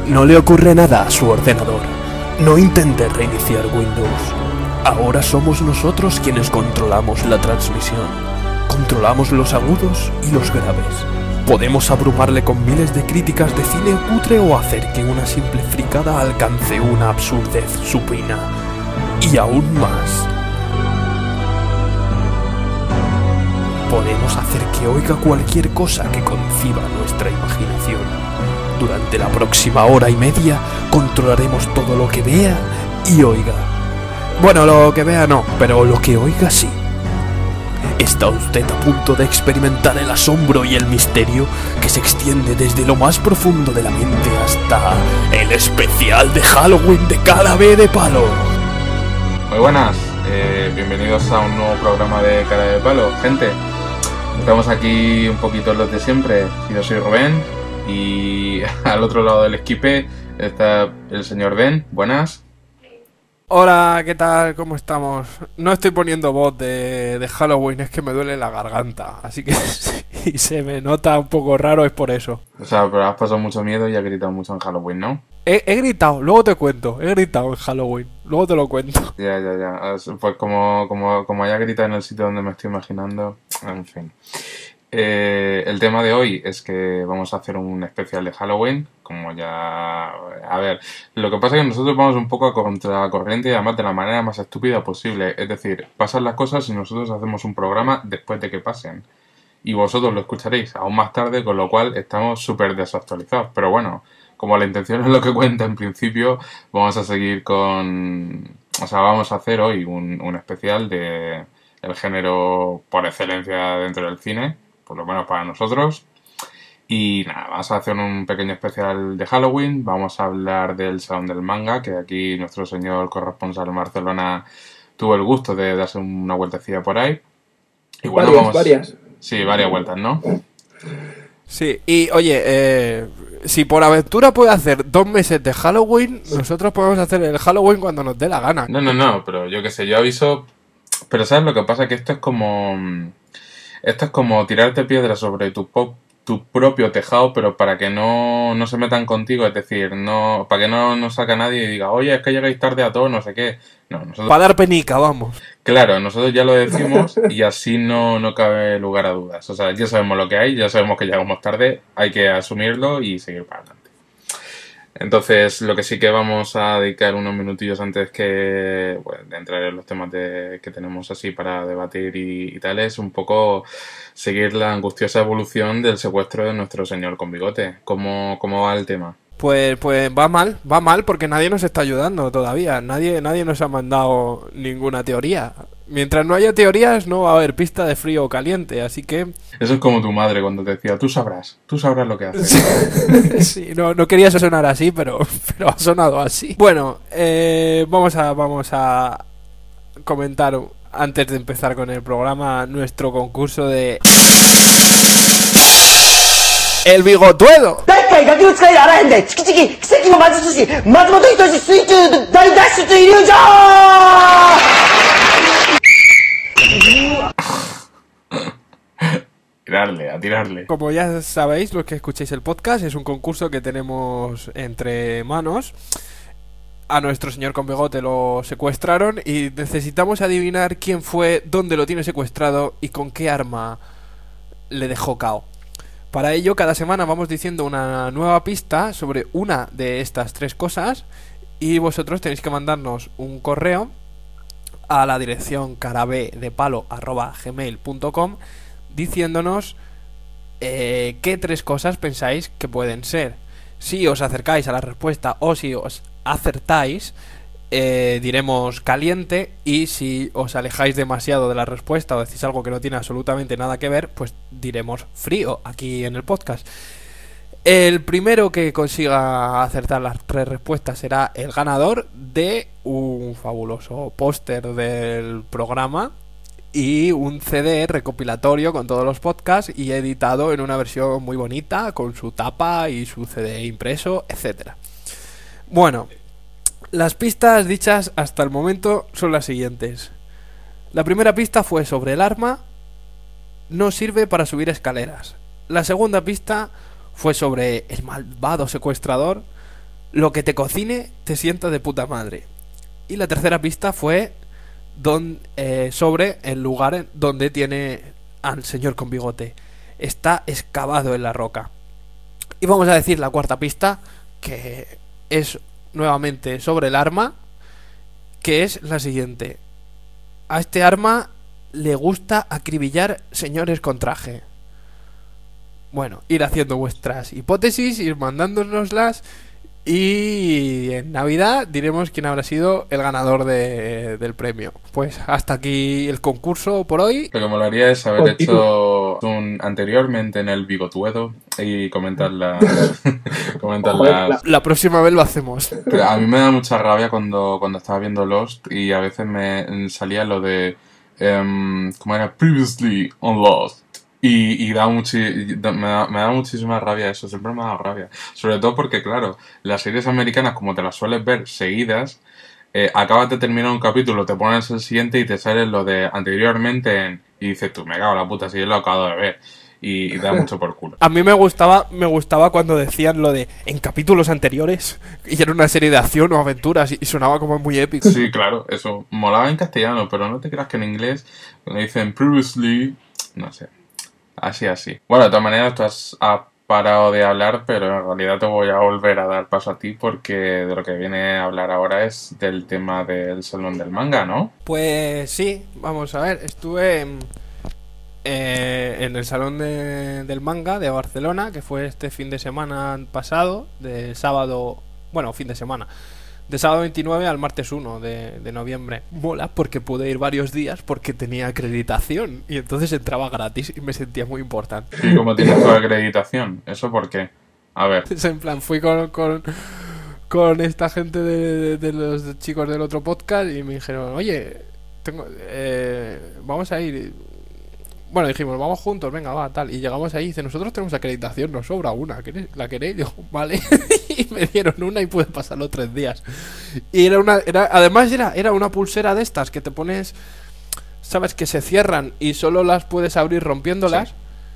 No le ocurre nada a su ordenador. No intente reiniciar Windows. Ahora somos nosotros quienes controlamos la transmisión. Controlamos los agudos y los graves. Podemos abrumarle con miles de críticas de cine cutre o hacer que una simple fricada alcance una absurdez supina. Y aún más. Podemos hacer que oiga cualquier cosa que conciba nuestra imaginación. Durante la próxima hora y media controlaremos todo lo que vea y oiga. Bueno, lo que vea no, pero lo que oiga sí. ¿Está usted a punto de experimentar el asombro y el misterio que se extiende desde lo más profundo de la mente hasta el especial de Halloween de Cara B de Palo? Muy buenas, bienvenidos a un nuevo programa de Cara de Palo. Gente, estamos aquí un poquito los de siempre. Yo soy Rubén y al otro lado del esquipe está el señor Ben. Buenas. Hola, ¿qué tal? ¿Cómo estamos? No estoy poniendo voz de Halloween, es que me duele la garganta. Así que si se me nota un poco raro es por eso. O sea, pero has pasado mucho miedo y has gritado mucho en Halloween, ¿no? He gritado, luego te cuento. He gritado en Halloween, luego te lo cuento. Ya. Pues como haya gritado en el sitio donde me estoy imaginando, en fin. El tema de hoy es que vamos a hacer un especial de Halloween, como ya... A ver, lo que pasa es que nosotros vamos un poco a contracorriente y además de la manera más estúpida posible. Es decir, pasan las cosas y nosotros hacemos un programa después de que pasen. Y vosotros lo escucharéis aún más tarde, con lo cual estamos súper desactualizados. Pero bueno, como la intención es lo que cuenta en principio, vamos a seguir con... O sea, vamos a hacer hoy un especial de el género por excelencia dentro del cine, por lo menos para nosotros. Y nada, vamos a hacer un pequeño especial de Halloween. Vamos a hablar del Salón del Manga, que aquí nuestro señor corresponsal en Barcelona tuvo el gusto de darse una vueltecilla por ahí. Y bueno, varias. Sí, varias vueltas, ¿no? Sí, y oye, si por aventura puede hacer 2 meses de Halloween, nosotros podemos hacer el Halloween cuando nos dé la gana. No, pero yo qué sé, yo aviso... Pero ¿sabes lo que pasa? Que esto es como tirarte piedras sobre tu propio tejado, pero para que no se metan contigo, es decir, no para que no salga nadie y diga, oye, es que llegáis tarde a todo, no sé qué. No, nosotros... Para dar penica, vamos. Claro, nosotros ya lo decimos y así no cabe lugar a dudas. O sea, ya sabemos lo que hay, ya sabemos que llegamos tarde, hay que asumirlo y seguir para adelante. Entonces, lo que sí que vamos a dedicar unos minutillos antes de entrar en los temas que tenemos así para debatir y tal, es un poco seguir la angustiosa evolución del secuestro de nuestro señor con bigote. ¿Cómo va el tema? Pues va mal porque nadie nos está ayudando todavía. Nadie nos ha mandado ninguna teoría. Mientras no haya teorías no va a haber pista de frío o caliente, así que... Eso es como tu madre cuando te decía, tú sabrás lo que haces. Sí, no quería sonar así, pero ha sonado así. Bueno, vamos a comentar, antes de empezar con el programa, nuestro concurso de... ¡El bigotuedo! A tirarle. Como ya sabéis, los que escucháis el podcast, es un concurso que tenemos entre manos. A nuestro señor con bigote lo secuestraron y necesitamos adivinar quién fue, dónde lo tiene secuestrado y con qué arma le dejó cao. Para ello, cada semana vamos diciendo una nueva pista sobre una de estas 3 cosas y vosotros tenéis que mandarnos un correo a la dirección carabedepalo@gmail.com diciéndonos qué 3 cosas pensáis que pueden ser. Si os acercáis a la respuesta o si os acertáis, diremos caliente, y si os alejáis demasiado de la respuesta o decís algo que no tiene absolutamente nada que ver, pues diremos frío aquí en el podcast. El primero que consiga acertar las 3 respuestas será el ganador de un fabuloso póster del programa y un CD recopilatorio con todos los podcasts y editado en una versión muy bonita con su tapa y su CD impreso, etcétera. Bueno, las pistas dichas hasta el momento son las siguientes. La primera pista fue sobre el arma, no sirve para subir escaleras. La segunda pista fue sobre el malvado secuestrador, lo que te cocine te sienta de puta madre. Y la tercera pista fue sobre el lugar donde tiene al señor con bigote. Está excavado en la roca. Y vamos a decir la cuarta pista, que es nuevamente sobre el arma, que es la siguiente. A este arma le gusta acribillar señores con traje. Bueno, ir haciendo vuestras hipótesis, ir mandándonoslas, y en Navidad diremos quién habrá sido el ganador del premio. Pues hasta aquí el concurso por hoy. Lo que molaría es haber hecho anteriormente en el Bigotuedo y comentar La próxima vez lo hacemos. Pero a mí me da mucha rabia cuando estaba viendo Lost y a veces me salía lo de ¿cómo era? Previously on Lost. Y me da muchísima rabia eso, siempre me ha dado rabia. Sobre todo porque, claro, las series americanas, como te las sueles ver seguidas, acabas de terminar un capítulo, te pones el siguiente y te sale lo de anteriormente y dices tú, me cago en la puta, si yo lo acabo de ver. Y da mucho por culo. A mí me gustaba cuando decían lo de en capítulos anteriores, y era una serie de acción o aventuras y sonaba como muy épico. Sí, claro, eso molaba en castellano, pero no te creas que en inglés, cuando dicen previously, no sé. Así. Bueno, de todas maneras, tú has parado de hablar, pero en realidad te voy a volver a dar paso a ti porque de lo que viene a hablar ahora es del tema del Salón del Manga, ¿no? Pues sí, vamos a ver, estuve en el Salón del Manga de Barcelona, que fue este fin de semana pasado, de sábado, bueno, fin de semana. De sábado 29 al martes 1 de noviembre. Mola porque pude ir varios días porque tenía acreditación. Y entonces entraba gratis y me sentía muy importante. ¿Y cómo tienes tu acreditación? ¿Eso por qué? A ver. En plan, fui con esta gente de los chicos del otro podcast y me dijeron, oye, vamos a ir. Bueno, dijimos, vamos juntos, venga, va, tal. Y llegamos ahí y dice, nosotros tenemos acreditación, nos sobra una. ¿La queréis? Digo, vale. Y me dieron una y pude pasarlo 3 días. Y además era una pulsera de estas que te pones, sabes, que se cierran y solo las puedes abrir rompiéndolas.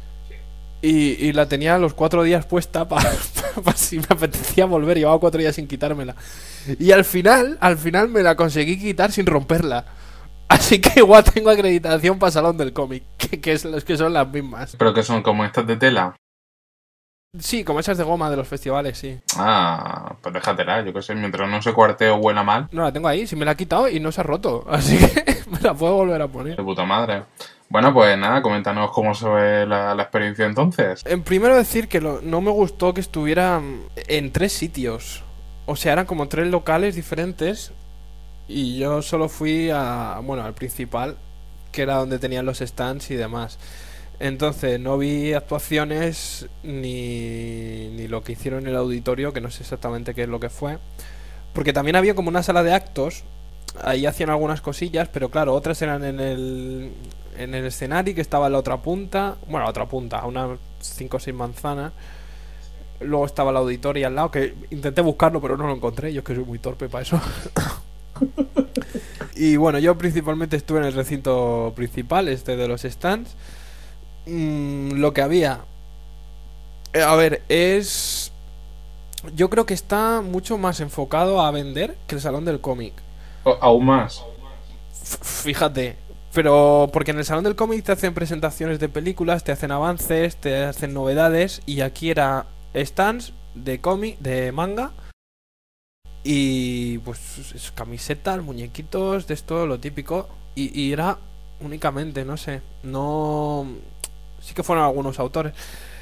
Sí. Y la tenía los 4 días puesta para si me apetecía volver. Llevaba 4 días sin quitármela. Y al final me la conseguí quitar sin romperla. Así que igual tengo acreditación para Salón del Cómic, que son las mismas. ¿Pero que son como estas de tela? Sí, como esas de goma de los festivales, sí. Ah, pues déjatela, yo qué sé, mientras no se cuarte o huela mal. No, la tengo ahí, si me la he quitado y no se ha roto, así que me la puedo volver a poner. De puta madre. Bueno, pues nada, coméntanos cómo se ve la experiencia entonces. En primero decir que no me gustó que estuviera en 3 sitios. O sea, eran como 3 locales diferentes. Y yo solo fui al principal, que era donde tenían los stands y demás. Entonces no vi actuaciones ni lo que hicieron en el auditorio, que no sé exactamente qué es lo que fue. Porque también había como una sala de actos, ahí hacían algunas cosillas, pero claro, otras eran en el escenario, que estaba en la otra punta. Bueno, a otra punta, a unas 5 o 6 manzanas. Luego estaba el auditorio al lado, que intenté buscarlo pero no lo encontré, yo es que soy muy torpe para eso. Y bueno, yo principalmente estuve en el recinto principal, de los stands. Lo que había, a ver, yo creo que está mucho más enfocado a vender que el Salón del Cómic. Aún más. Fíjate, pero porque en el Salón del Cómic te hacen presentaciones de películas, te hacen avances, te hacen novedades, y aquí era stands de cómic, de manga. Y pues camisetas, muñequitos, de esto, lo típico. Y era únicamente, no sé, no... Sí que fueron algunos autores.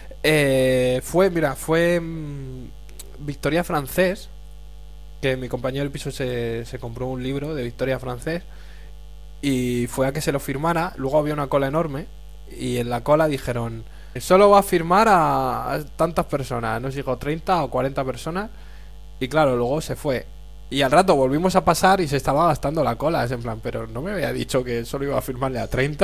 Fue Victoria Francés, que mi compañero del piso se compró un libro de Victoria Francés y fue a que se lo firmara. Luego había una cola enorme y en la cola dijeron, solo va a firmar a tantas personas, no sé, dijo 30 o 40 personas. Y claro, luego se fue. Y al rato volvimos a pasar y se estaba gastando la cola. Es en plan, pero no me había dicho que solo iba a firmarle a 30.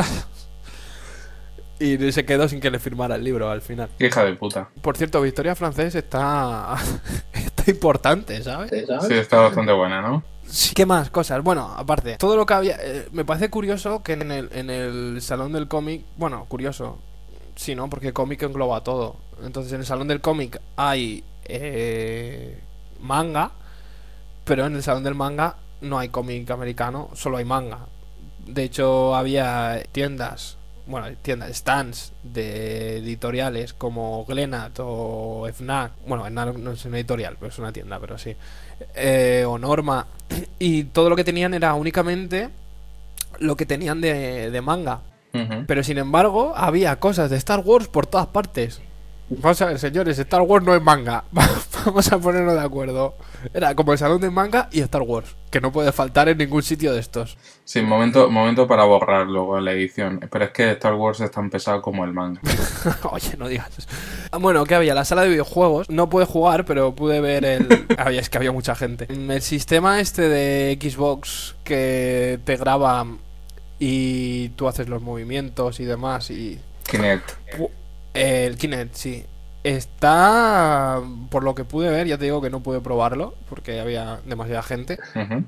Y se quedó sin que le firmara el libro al final. Hija de puta. Por cierto, Victoria Francés está importante, ¿sabes? Sí, está bastante buena, ¿no? Sí, ¿qué más cosas? Bueno, aparte, todo lo que había... me parece curioso que en el Salón del Cómic... Bueno, curioso. Sí, ¿no? Porque cómic engloba todo. Entonces, en el Salón del Cómic hay... manga, pero en el salón del manga no hay cómic americano, solo hay manga. De hecho, había stands de editoriales como Glenat o Fnac. Bueno, Fnac no es una editorial, pero es una tienda, pero sí. O Norma. Y todo lo que tenían era únicamente lo que tenían de manga. Pero sin embargo, había cosas de Star Wars por todas partes. Vamos a ver, señores, Star Wars no es manga. Vamos a ponernos de acuerdo. Era como el salón de manga y Star Wars, que no puede faltar en ningún sitio de estos. Sí, momento para borrar luego la edición. Pero es que Star Wars es tan pesado como el manga. Oye, no digas eso. Bueno, ¿qué había? La sala de videojuegos. No pude jugar, pero pude ver es que había mucha gente. El sistema este de Xbox que te graba y tú haces los movimientos y demás y... Kinect. El Kinect, sí. Está, por lo que pude ver, ya te digo que no pude probarlo porque había demasiada gente.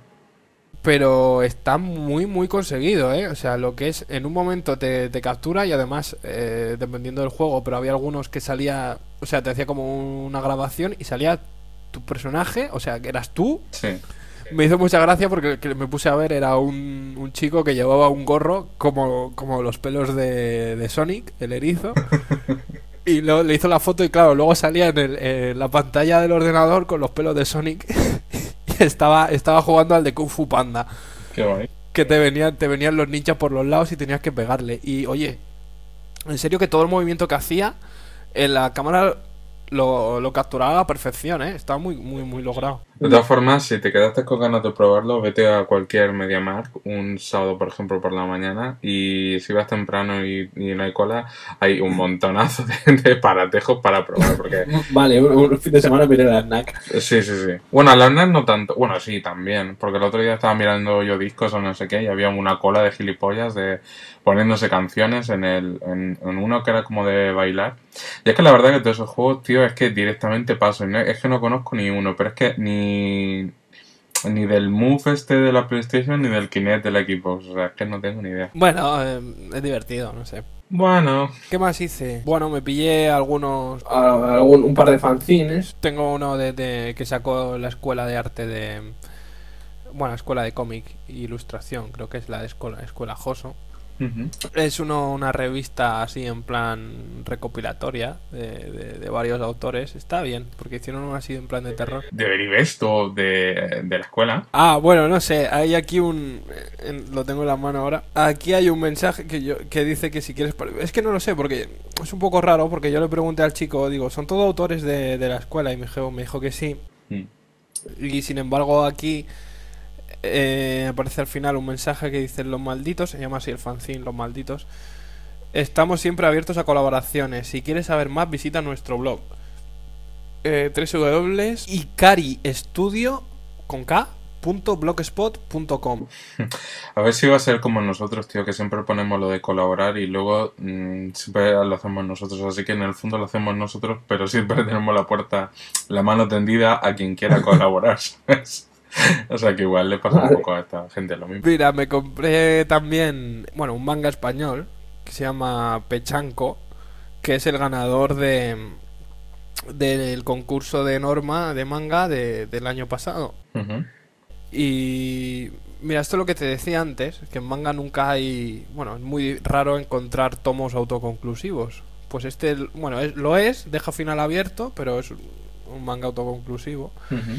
Pero está muy, muy conseguido, ¿eh? O sea, lo que es, en un momento te captura y además, dependiendo del juego, pero había algunos que salía, o sea, te hacía como una grabación y salía tu personaje, o sea, que eras tú. Sí. Me hizo mucha gracia porque el que me puse a ver era un chico que llevaba un gorro como los pelos de Sonic, el erizo. Y le hizo la foto y claro, luego salía en la pantalla del ordenador con los pelos de Sonic y estaba jugando al de Kung Fu Panda. Qué guay. Que te venían los ninjas por los lados y tenías que pegarle. Y oye, en serio que todo el movimiento que hacía en la cámara lo capturaba a la perfección, ¿eh? Estaba muy, muy, muy logrado. De todas formas, si te quedaste con ganas de probarlo, vete a cualquier MediaMarkt un sábado, por ejemplo, por la mañana, y si vas temprano y no hay cola, hay un montonazo de paratejos para probar, porque... Vale, un fin de semana miré la FNAC. Sí. Bueno, a la FNAC no tanto, bueno, sí, también, porque el otro día estaba mirando yo discos o no sé qué, y había una cola de gilipollas poniéndose canciones en uno que era como de bailar. Y es que la verdad que todos esos juegos, tío, es que directamente paso, es que no conozco ni uno, pero es que ni del Move de la PlayStation ni del Kinect de la Xbox, o sea, es que no tengo ni idea. Bueno, es divertido, no sé. Bueno. ¿Qué más hice? Bueno, me pillé un par de fanzines. Tengo uno que sacó la escuela de arte bueno, escuela de cómic e ilustración, creo que es la de escuela Joso. Es una revista así en plan recopilatoria de varios autores. Está bien, porque hicieron uno así en plan de terror. ¿De Veribesto de la escuela? Ah, bueno, no sé, hay aquí lo tengo en la mano ahora. Aquí hay un mensaje que dice que si quieres... Es que no lo sé, porque es un poco raro, porque yo le pregunté al chico, digo, ¿son todos autores de la escuela? Y me dijo que sí. Y sin embargo aquí... aparece al final un mensaje que dice: Los Malditos, se llama así el fanzine, Los Malditos, estamos siempre abiertos a colaboraciones. Si quieres saber más, visita nuestro blog www.icaristudio.blogspot.com. A ver si va a ser como nosotros, tío, que siempre ponemos lo de colaborar y luego siempre lo hacemos nosotros. Así que en el fondo lo hacemos nosotros, pero siempre tenemos la mano tendida a quien quiera colaborar, ¿sabes? O sea que igual le pasa un poco a esta gente lo mismo. Mira, me compré también, bueno, un manga español que se llama Pechanco, que es el ganador del concurso de Norma de manga del año pasado. Y mira, esto es lo que te decía antes, que en manga nunca hay, bueno, es muy raro encontrar tomos autoconclusivos. Pues bueno, deja final abierto, pero es un manga autoconclusivo.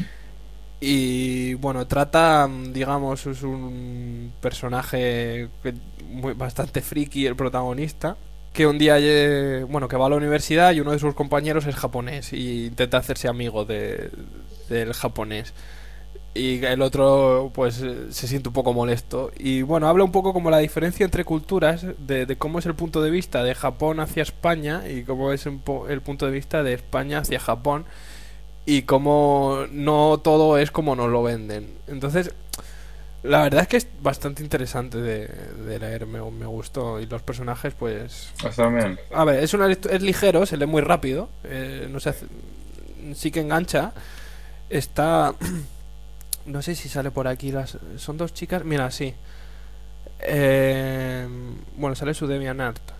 Y bueno, trata, digamos, es un personaje bastante friki, el protagonista, que un día, que va a la universidad y uno de sus compañeros es japonés y intenta hacerse amigo del japonés. Y el otro, pues, se siente un poco molesto. Y bueno, habla un poco como la diferencia entre culturas, de cómo es el punto de vista de Japón hacia España y cómo es el punto de vista de España hacia Japón. Y como no todo es como nos lo venden. Entonces, la verdad es que es bastante interesante de leer, me gustó. Y los personajes, pues... Está bien. A ver, es ligero, se lee muy rápido. No sé, sí que engancha. Está... No sé si sale por aquí. Son dos chicas. Mira, sí. Bueno, sale su DeviantArt,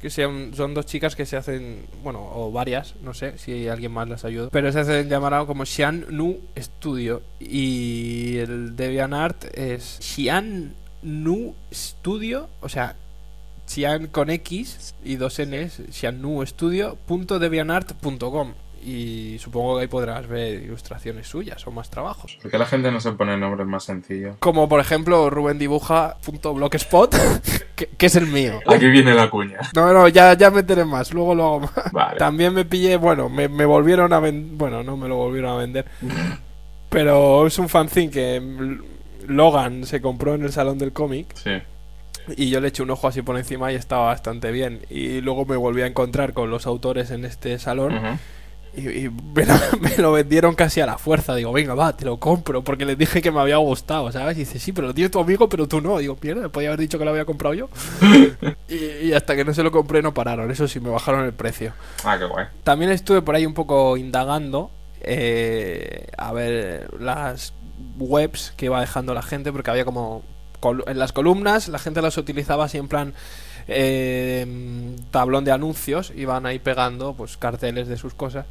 que son dos chicas que se hacen, bueno, o varias, no sé si alguien más las ayuda, pero se hacen llamar como Xian Nu Studio, y el DeviantArt es Xian Nu Studio, o sea, Xian con X y dos N's, xiannustudio.deviantart.com, y supongo que ahí podrás ver ilustraciones suyas o más trabajos. ¿Por qué la gente no se pone nombres más sencillos? Como por ejemplo rubendibuja.blogspot, que es el mío. Aquí viene la cuña. No, ya meteré más, luego lo hago más. Vale. También me pillé, bueno, me volvieron a vender, bueno, no me lo volvieron a vender, pero es un fanzine que Logan se compró en el Salón del Cómic. Sí. Y yo le eché un ojo así por encima y estaba bastante bien. Y luego me volví a encontrar con los autores en este salón. Uh-huh. Y me lo vendieron casi a la fuerza. Digo, venga, va, te lo compro. Porque les dije que me había gustado, ¿sabes? Y dice, sí, pero lo tiene tu amigo, pero tú no. Digo, mierda, podía haber dicho que lo había comprado yo. y hasta que no se lo compré no pararon. Eso sí, me bajaron el precio. Ah, qué guay. También estuve por ahí un poco indagando. A ver las webs que iba dejando la gente. Porque había como... En las columnas la gente las utilizaba así en plan tablón de anuncios, iban ahí pegando pues carteles de sus cosas,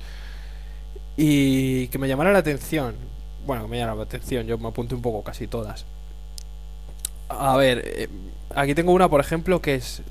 y que me llamara la atención. Bueno, que me llamara la atención, yo me apunté un poco casi todas. A ver, aquí tengo una por ejemplo que es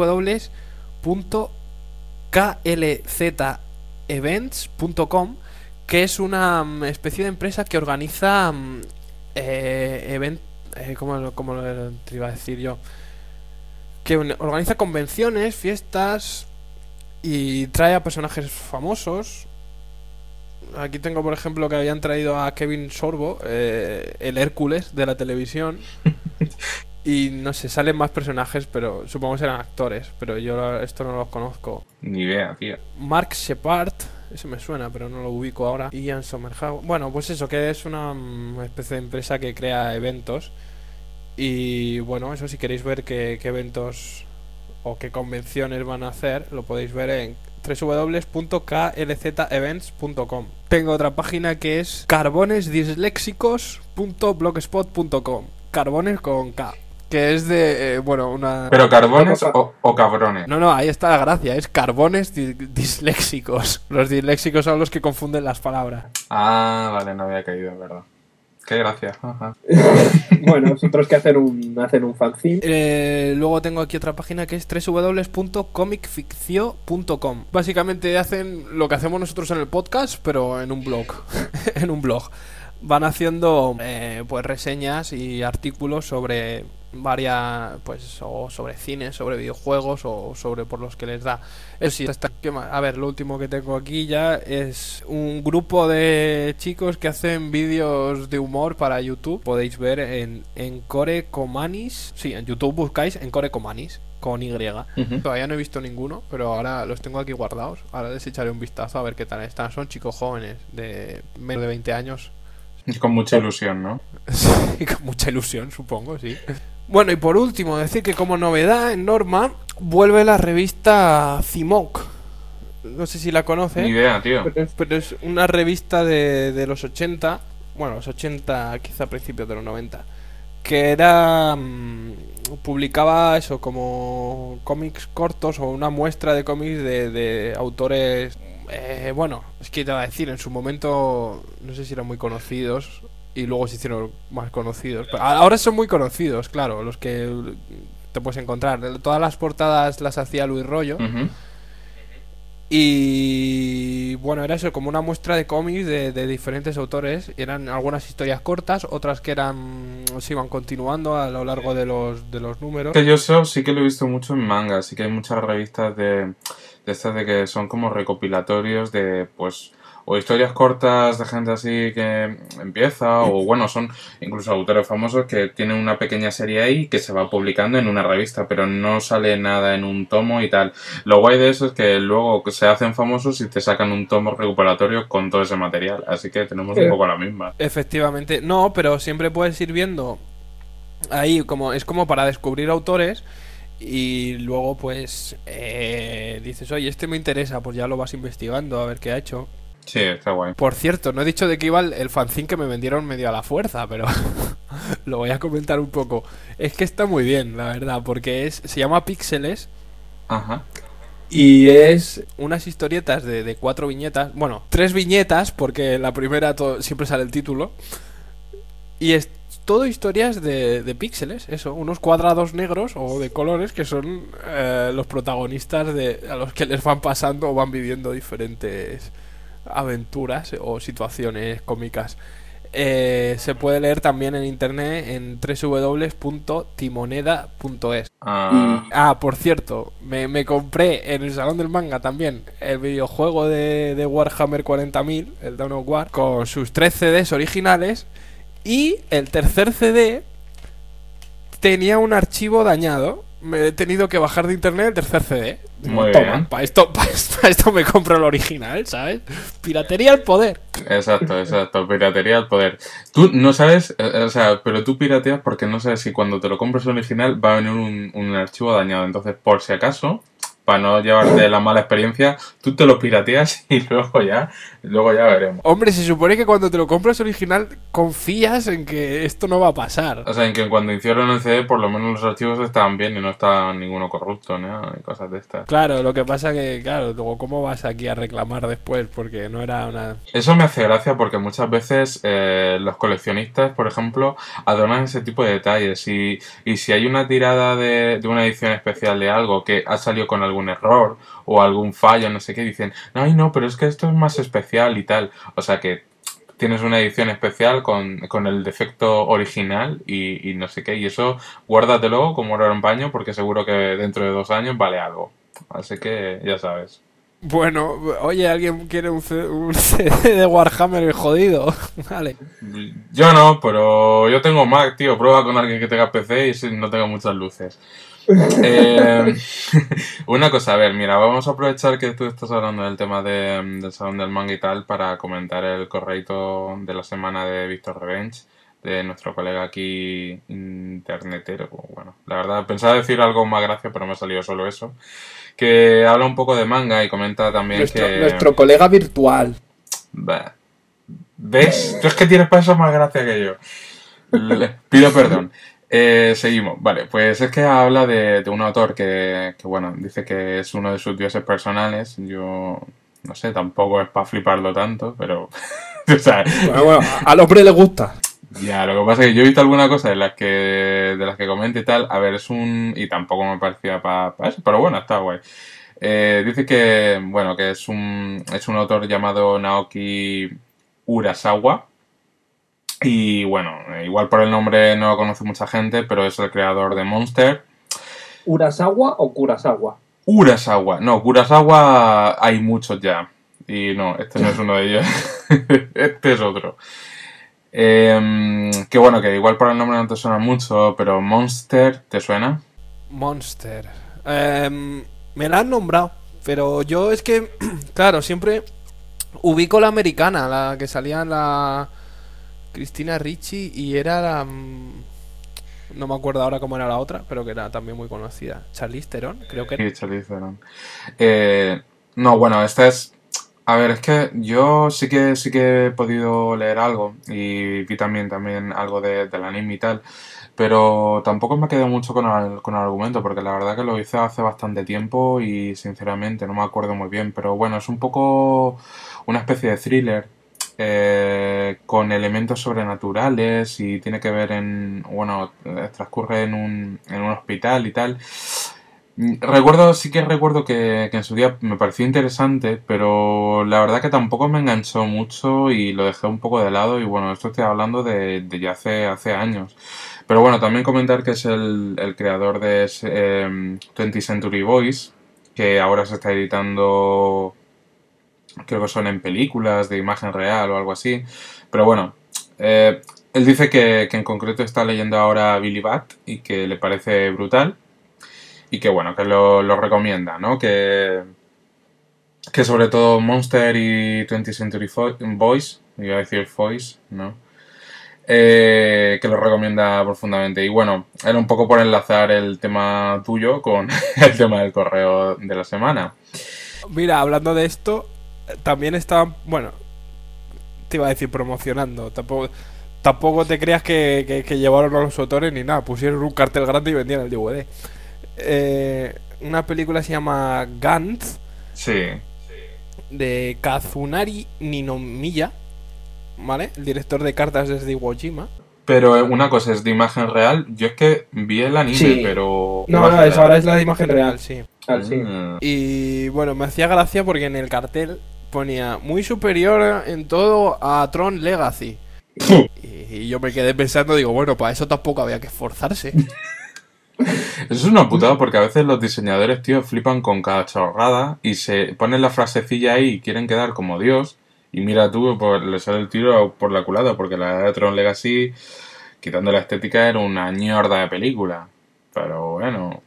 www.klzevents.com, que es una especie de empresa que organiza eventos. ¿Cómo lo iba a decir yo? Que organiza convenciones, fiestas y trae a personajes famosos. Aquí tengo, por ejemplo, que habían traído a Kevin Sorbo, el Hércules de la televisión. Y no sé, salen más personajes, pero supongo que serán actores. Pero yo esto no los conozco. Ni idea, tío. Mark Shepard, ese me suena, pero no lo ubico ahora. Ian Somerhalder. Bueno, pues eso, que es una especie de empresa que crea eventos. Y bueno, eso, si queréis ver qué eventos o qué convenciones van a hacer, lo podéis ver en www.klzevents.com. Tengo otra página que es carbonesdislexicos.blogspot.com. Carbones con K. Que es de, bueno, una... ¿Pero carbones o cabrones? No, ahí está la gracia, es carbones disléxicos. Los disléxicos son los que confunden las palabras. Ah, vale, no había caído, en verdad. Qué gracia. Ajá. Bueno, nosotros que hacen un fanzine. Luego tengo aquí otra página que es www.comicficcio.com. Básicamente hacen lo que hacemos nosotros en el podcast, pero en un blog. En un blog. Van haciendo pues reseñas y artículos sobre varias, pues, o sobre cine, sobre videojuegos o sobre por los que les da. Eso sí, a ver, lo último que tengo aquí ya es un grupo de chicos que hacen vídeos de humor para YouTube. Podéis ver en Encore Comanis. Sí, en YouTube buscáis Encore Comanis con Y. Uh-huh. Todavía no he visto ninguno, pero ahora los tengo aquí guardados. Ahora les echaré un vistazo a ver qué tal están. Son chicos jóvenes de menos de 20 años. Con mucha ilusión, ¿no? Sí, con mucha ilusión, supongo, sí. Bueno, y por último, decir que como novedad en Norma vuelve la revista Cimoc. No sé si la conoce. Ni idea, tío. Pero es una revista de los 80. Bueno, los 80, quizá a principios de los 90. Que era... publicaba eso, como cómics cortos o una muestra de cómics de autores... bueno, es que te iba a decir, en su momento no sé si eran muy conocidos y luego se hicieron más conocidos. Pero ahora son muy conocidos, claro, los que te puedes encontrar. Todas las portadas las hacía Luis Rollo. Uh-huh. Y bueno, era eso, como una muestra de cómics de diferentes autores. Eran algunas historias cortas, otras que eran se iban continuando a lo largo de los números. Que yo eso sí que lo he visto mucho en manga. Sí que hay muchas revistas de estas de que son como recopilatorios de, pues, o historias cortas de gente así que empieza, o bueno, son incluso autores famosos que tienen una pequeña serie ahí que se va publicando en una revista, pero no sale nada en un tomo y tal. Lo guay de eso es que luego se hacen famosos y te sacan un tomo recuperatorio con todo ese material, así que tenemos un poco la misma. Efectivamente, no, pero siempre puedes ir viendo ahí, como es como para descubrir autores. Y luego pues dices, oye, este me interesa, pues ya lo vas investigando a ver qué ha hecho. Sí, está guay. Por cierto, no he dicho de qué iba el fanzine que me vendieron medio a la fuerza, pero lo voy a comentar un poco. Es que está muy bien, la verdad, porque se llama Píxeles. Ajá. Y es... unas historietas de 4 viñetas. Bueno, 3 viñetas, porque la primera siempre sale el título. Y es todo historias de píxeles, eso, unos cuadrados negros o de colores que son los protagonistas a los que les van pasando o van viviendo diferentes aventuras o situaciones cómicas. Se puede leer también en internet en www.timoneda.es. Por cierto, me compré en el Salón del Manga también el videojuego de Warhammer 40.000, el Dawn of War, con sus 3 CDs originales. Y el tercer CD tenía un archivo dañado. Me he tenido que bajar de internet el tercer CD. Muy toma, bien. para esto me compro el original, ¿sabes? Piratería al poder. Exacto, piratería al poder. Tú no sabes, pero tú pirateas porque no sabes si cuando te lo compras el original va a venir un archivo dañado. Entonces, por si acaso, para no llevarte la mala experiencia, tú te lo pirateas y luego ya veremos. Hombre, se supone que cuando te lo compras original confías en que esto no va a pasar. O sea, en que cuando hicieron el CD por lo menos los archivos estaban bien y no estaba ninguno corrupto, ¿no? Y cosas de estas. Claro, lo que pasa que, luego ¿cómo vas aquí a reclamar después? Porque no era una... Eso me hace gracia porque muchas veces los coleccionistas, por ejemplo, adornan ese tipo de detalles y si hay una tirada de una edición especial de algo que ha salido con algún error o algún fallo, no sé qué, dicen, no, pero es que esto es más especial y tal. O sea que tienes una edición especial con el defecto original y no sé qué, y eso guárdatelo como oro en paño porque seguro que dentro de 2 años vale algo. Así que ya sabes. Bueno, oye, ¿alguien quiere un CD de Warhammer jodido? Vale. Yo no, pero yo tengo Mac, tío. Prueba con alguien que tenga PC y no tenga muchas luces. Una cosa, a ver, mira, vamos a aprovechar que tú estás hablando del tema del Salón del Manga y tal para comentar el correíto de la semana de Víctor Revenge, de nuestro colega aquí internetero. Bueno, la verdad, pensaba decir algo más gracia, pero me ha salido solo eso. Que habla un poco de manga y comenta también nuestro colega virtual. Bah. ¿Ves? Tú es que tienes para eso más gracia que yo. Pido perdón. Seguimos. Vale, pues es que habla de un autor que, bueno, dice que es uno de sus dioses personales. Yo no sé, tampoco es para fliparlo tanto, pero... o sea, bueno, al hombre le gusta. Ya, lo que pasa es que yo he visto alguna cosa de las que comenta y tal. A ver, y tampoco me parecía para eso, pero bueno, está guay. Dice que, bueno, que es un autor llamado Naoki Urasawa. Y bueno, igual por el nombre no lo conoce mucha gente, pero es el creador de Monster. ¿Urasawa o Kurosawa? Urasawa. No, Kurosawa hay muchos ya. Y no, este no es uno de ellos. Este es otro. Que bueno, que igual por el nombre no te suena mucho, pero Monster, ¿te suena? Monster. Me la han nombrado, pero yo es que, claro, siempre ubico la americana, la que salía en la Cristina Ricci y era la... no me acuerdo ahora cómo era la otra, pero que era también muy conocida. Charlize Theron, creo que era. Sí, Charlize Theron. No, bueno, esta es... A ver, es que yo sí que he podido leer algo y vi también algo del anime y tal, pero tampoco me quedé mucho con el argumento porque la verdad que lo hice hace bastante tiempo y sinceramente no me acuerdo muy bien, pero bueno, es un poco una especie de thriller con elementos sobrenaturales y tiene que ver transcurre en un hospital y tal. Sí que recuerdo que en su día me pareció interesante, pero la verdad que tampoco me enganchó mucho y lo dejé un poco de lado y bueno, esto estoy hablando de ya hace años. Pero bueno, también comentar que es el creador de 20th Century Boys, que ahora se está editando, creo que son en películas de imagen real o algo así. Pero bueno, él dice que en concreto está leyendo ahora Billy Bat y que le parece brutal. Y que bueno, que lo recomienda, ¿no? Que sobre todo Monster y 20th Century Boys, iba a decir Boys, ¿no? Que lo recomienda profundamente. Y bueno, era un poco por enlazar el tema tuyo con el tema del correo de la semana. Mira, hablando de esto, también estaban, bueno, te iba a decir promocionando, tampoco te creas que llevaron a los autores ni nada, pusieron un cartel grande y vendían el DVD. una película se llama Gantz, Sí. de Kazunari Ninomiya, ¿vale? El director de Cartas desde Iwo Jima. Pero una cosa es de imagen real. Yo es que vi el anime, Sí. pero... No, imagen real. ahora es la de imagen real, sí. Sí. Y bueno, me hacía gracia porque en el cartel ponía muy superior en todo a Tron Legacy. Y yo me quedé pensando, digo, bueno, para eso tampoco había que esforzarse. Eso es una putada porque a veces los diseñadores, tío, flipan con cada chorrada y se ponen la frasecilla ahí y quieren quedar como Dios. Y mira tú, pues le sale el tiro por la culata, porque la de Tron Legacy, quitando la estética, era una ñorda de película. Pero bueno.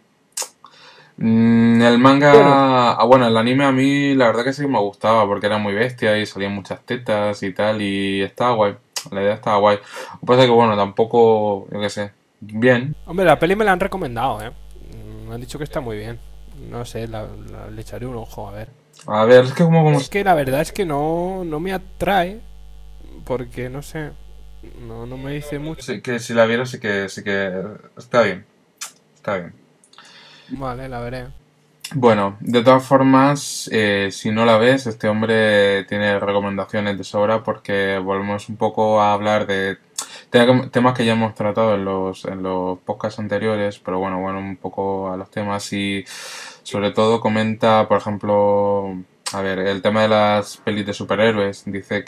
El manga... Bueno, el anime a mí la verdad que sí me gustaba, porque era muy bestia y salían muchas tetas y tal, y estaba guay. La idea estaba guay. Lo que pasa es que, bueno, tampoco, yo qué sé, bien. Hombre, la peli me la han recomendado, ¿eh? Me han dicho que está muy bien. No sé, le echaré un ojo, a ver. A ver, es que como... Es que la verdad es que no me atrae, porque no sé, no me dice mucho. Sí, que si la viera sí que está bien. Está bien. Vale, la veré. Bueno, de todas formas, si no la ves, este hombre tiene recomendaciones de sobra porque volvemos un poco a hablar de temas que ya hemos tratado en los podcasts anteriores, pero bueno, un poco a los temas y sobre todo comenta, por ejemplo, a ver, el tema de las pelis de superhéroes. Dice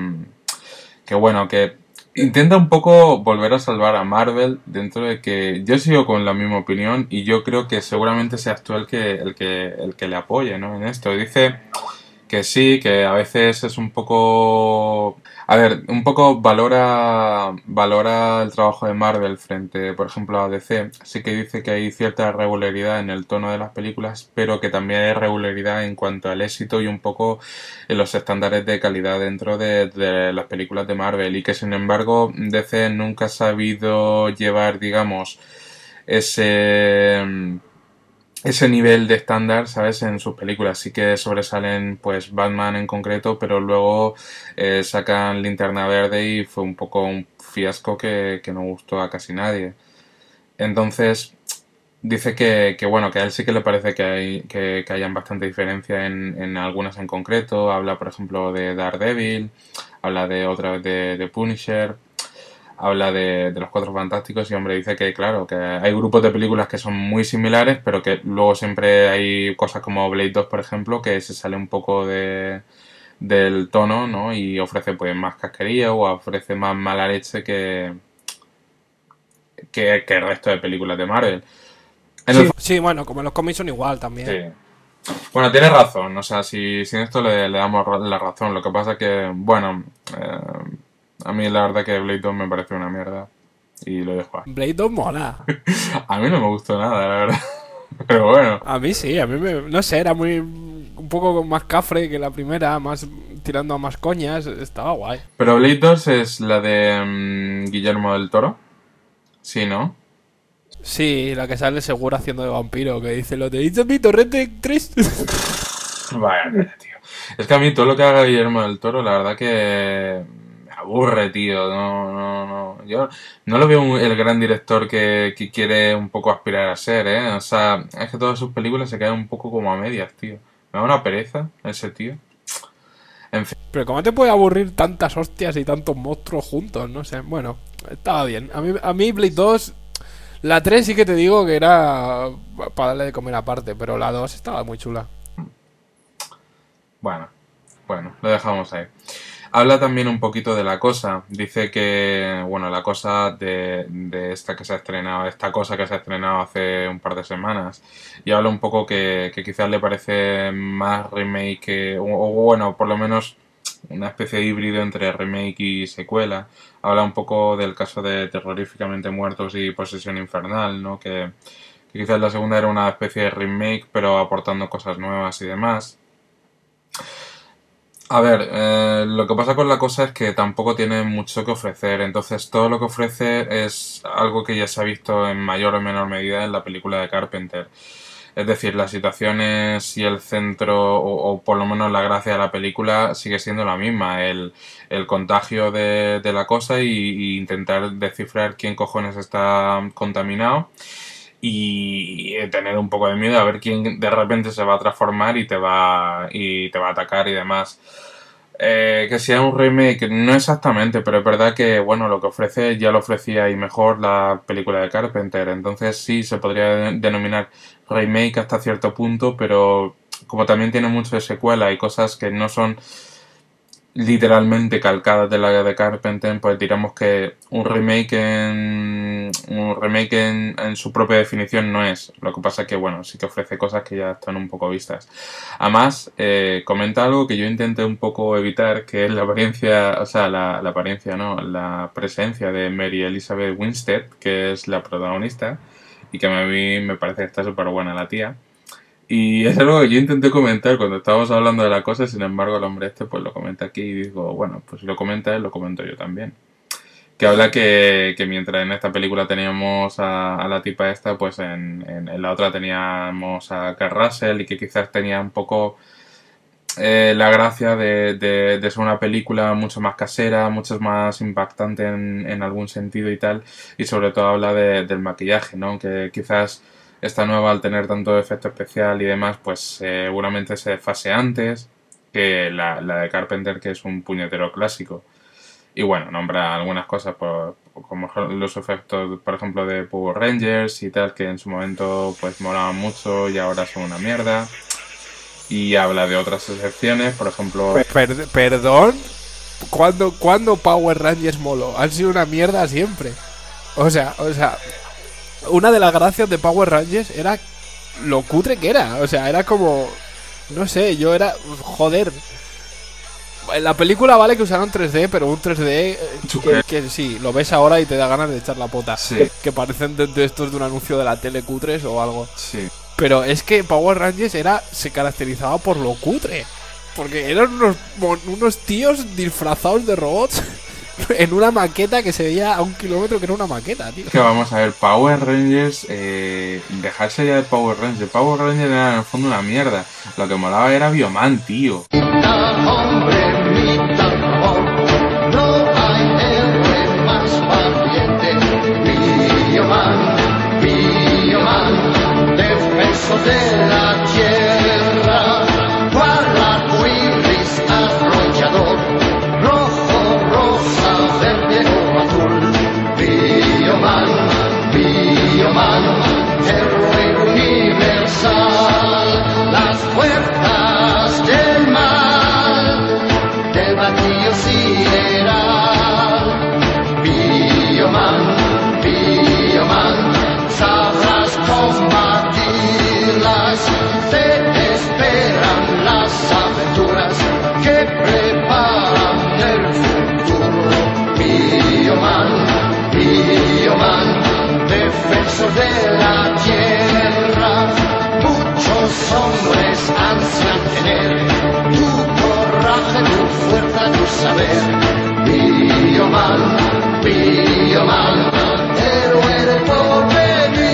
que bueno, que intenta un poco volver a salvar a Marvel dentro de que yo sigo con la misma opinión y yo creo que seguramente seas tú el que le apoye, ¿no? En esto. Dice que sí, que a veces es un poco... A ver, un poco valora el trabajo de Marvel frente, por ejemplo, a DC. Sí que dice que hay cierta regularidad en el tono de las películas, pero que también hay regularidad en cuanto al éxito y un poco en los estándares de calidad dentro de las películas de Marvel. Y que, sin embargo, DC nunca ha sabido llevar, digamos, ese nivel de estándar, ¿sabes? En sus películas sí que sobresalen, pues, Batman en concreto, pero luego sacan Linterna Verde y fue un poco un fiasco que no gustó a casi nadie. Entonces, dice que bueno, que a él sí que le parece que hayan bastante diferencia en algunas en concreto. Habla, por ejemplo, de Daredevil, habla de otra vez de Punisher, habla de los Cuatro Fantásticos y, hombre, dice que, claro, que hay grupos de películas que son muy similares, pero que luego siempre hay cosas como Blade 2, por ejemplo, que se sale un poco del tono, ¿no? Y ofrece, pues, más casquería o ofrece más mala leche que el resto de películas de Marvel. Sí, bueno, como los cómics son igual también. Sí. Bueno, tiene razón, o sea, si en esto le damos la razón. Lo que pasa que, bueno... a mí la verdad que Blade 2 me parece una mierda y lo dejo ahí. Blade 2 mola. A mí no me gustó nada, la verdad. Pero bueno. A mí sí, no sé, era un poco más cafre que la primera, más tirando a más coñas, estaba guay. Pero Blade 2 es la de Guillermo del Toro. Sí, ¿no? Sí, la que sale seguro haciendo de vampiro, que dice lo de It's a mi torrente 3. Vaya, tío. Es que a mí todo lo que haga Guillermo del Toro, la verdad que... aburre, tío. No. Yo no lo veo el gran director que quiere un poco aspirar a ser, ¿eh? O sea, es que todas sus películas se quedan un poco como a medias, tío. Me da una pereza ese tío. En fin. Pero ¿cómo te puede aburrir tantas hostias y tantos monstruos juntos? No sé, bueno, estaba bien. A mí Blade 2, la 3 sí que te digo que era para darle de comer aparte, pero la 2 estaba muy chula. Bueno, lo dejamos ahí. Habla también un poquito de La Cosa. Dice que, bueno, La Cosa de esta que se ha estrenado, esta cosa que se ha estrenado hace un par de semanas. Y habla un poco que quizás le parece más remake, o bueno, por lo menos una especie de híbrido entre remake y secuela. Habla un poco del caso de Terroríficamente Muertos y Posesión Infernal, ¿no? Que quizás la segunda era una especie de remake, pero aportando cosas nuevas y demás. A ver, lo que pasa con La Cosa es que tampoco tiene mucho que ofrecer, entonces todo lo que ofrece es algo que ya se ha visto en mayor o menor medida en la película de Carpenter. Es decir, las situaciones y el centro, o por lo menos la gracia de la película, sigue siendo la misma, el contagio de La Cosa y intentar descifrar quién cojones está contaminado. y tener un poco de miedo a ver quién de repente se va a transformar y te va a atacar y demás. Que sea un remake, no exactamente, pero es verdad que bueno, lo que ofrece ya lo ofrecía y mejor la película de Carpenter, entonces sí se podría denominar remake hasta cierto punto, pero como también tiene mucho de secuela y cosas que no son literalmente calcadas de la de Carpenter, pues diremos que un remake en su propia definición no es. Lo que pasa es que bueno, sí que ofrece cosas que ya están un poco vistas. Además, comenta algo que yo intenté un poco evitar, que es la apariencia, o sea, la apariencia no, la presencia de Mary Elizabeth Winstead, que es la protagonista, y que a mí me parece que está súper buena la tía. Y es algo que yo intenté comentar cuando estábamos hablando de la cosa, sin embargo el hombre este pues lo comenta aquí y digo, bueno, pues si lo comenta él, lo comento yo también. Que habla que mientras en esta película teníamos a la tipa esta, pues en la otra teníamos a Kurt Russell y que quizás tenía un poco la gracia de ser una película mucho más casera, mucho más impactante en algún sentido y tal, y sobre todo habla del maquillaje, ¿no? Que quizás esta nueva, al tener tanto efecto especial y demás, pues seguramente se desfase antes que la de Carpenter, que es un puñetero clásico. Y bueno, nombra algunas cosas como los efectos, por ejemplo, de Power Rangers y tal, que en su momento pues molaban mucho y ahora son una mierda. Y habla de otras excepciones, por ejemplo... ¿Perdón? ¿Cuándo Power Rangers moló? Han sido una mierda siempre. O sea... Una de las gracias de Power Rangers era lo cutre que era. O sea, era como... No sé, yo era... Joder. En la película vale que usaron 3D, pero un 3D que sí, lo ves ahora y te da ganas de echar la pota. Sí. Que parecen de estos de un anuncio de la tele cutres o algo. Sí. Pero es que Power Rangers se caracterizaba por lo cutre. Porque eran unos tíos disfrazados de robots en una maqueta que se veía a 1 kilómetro, que era una maqueta, tío. Que vamos a ver, Power Rangers, dejarse ya de Power Rangers. Power Rangers era en el fondo una mierda. Lo que molaba era Bioman, tío. De la tierra, cual arcoíris arrollador, rojo, rosa, verde o azul. Bioman, Bioman, héroe universal, las puertas del mal, del vacío sideral. Bioman, Bioman, sabrás combatir. Te esperan las aventuras que preparan el futuro. Bioman, Bioman, defensor de la tierra. Muchos hombres ansian tener tu coraje, tu fuerza, tu saber. Bioman, Bioman, héroe del porvenir.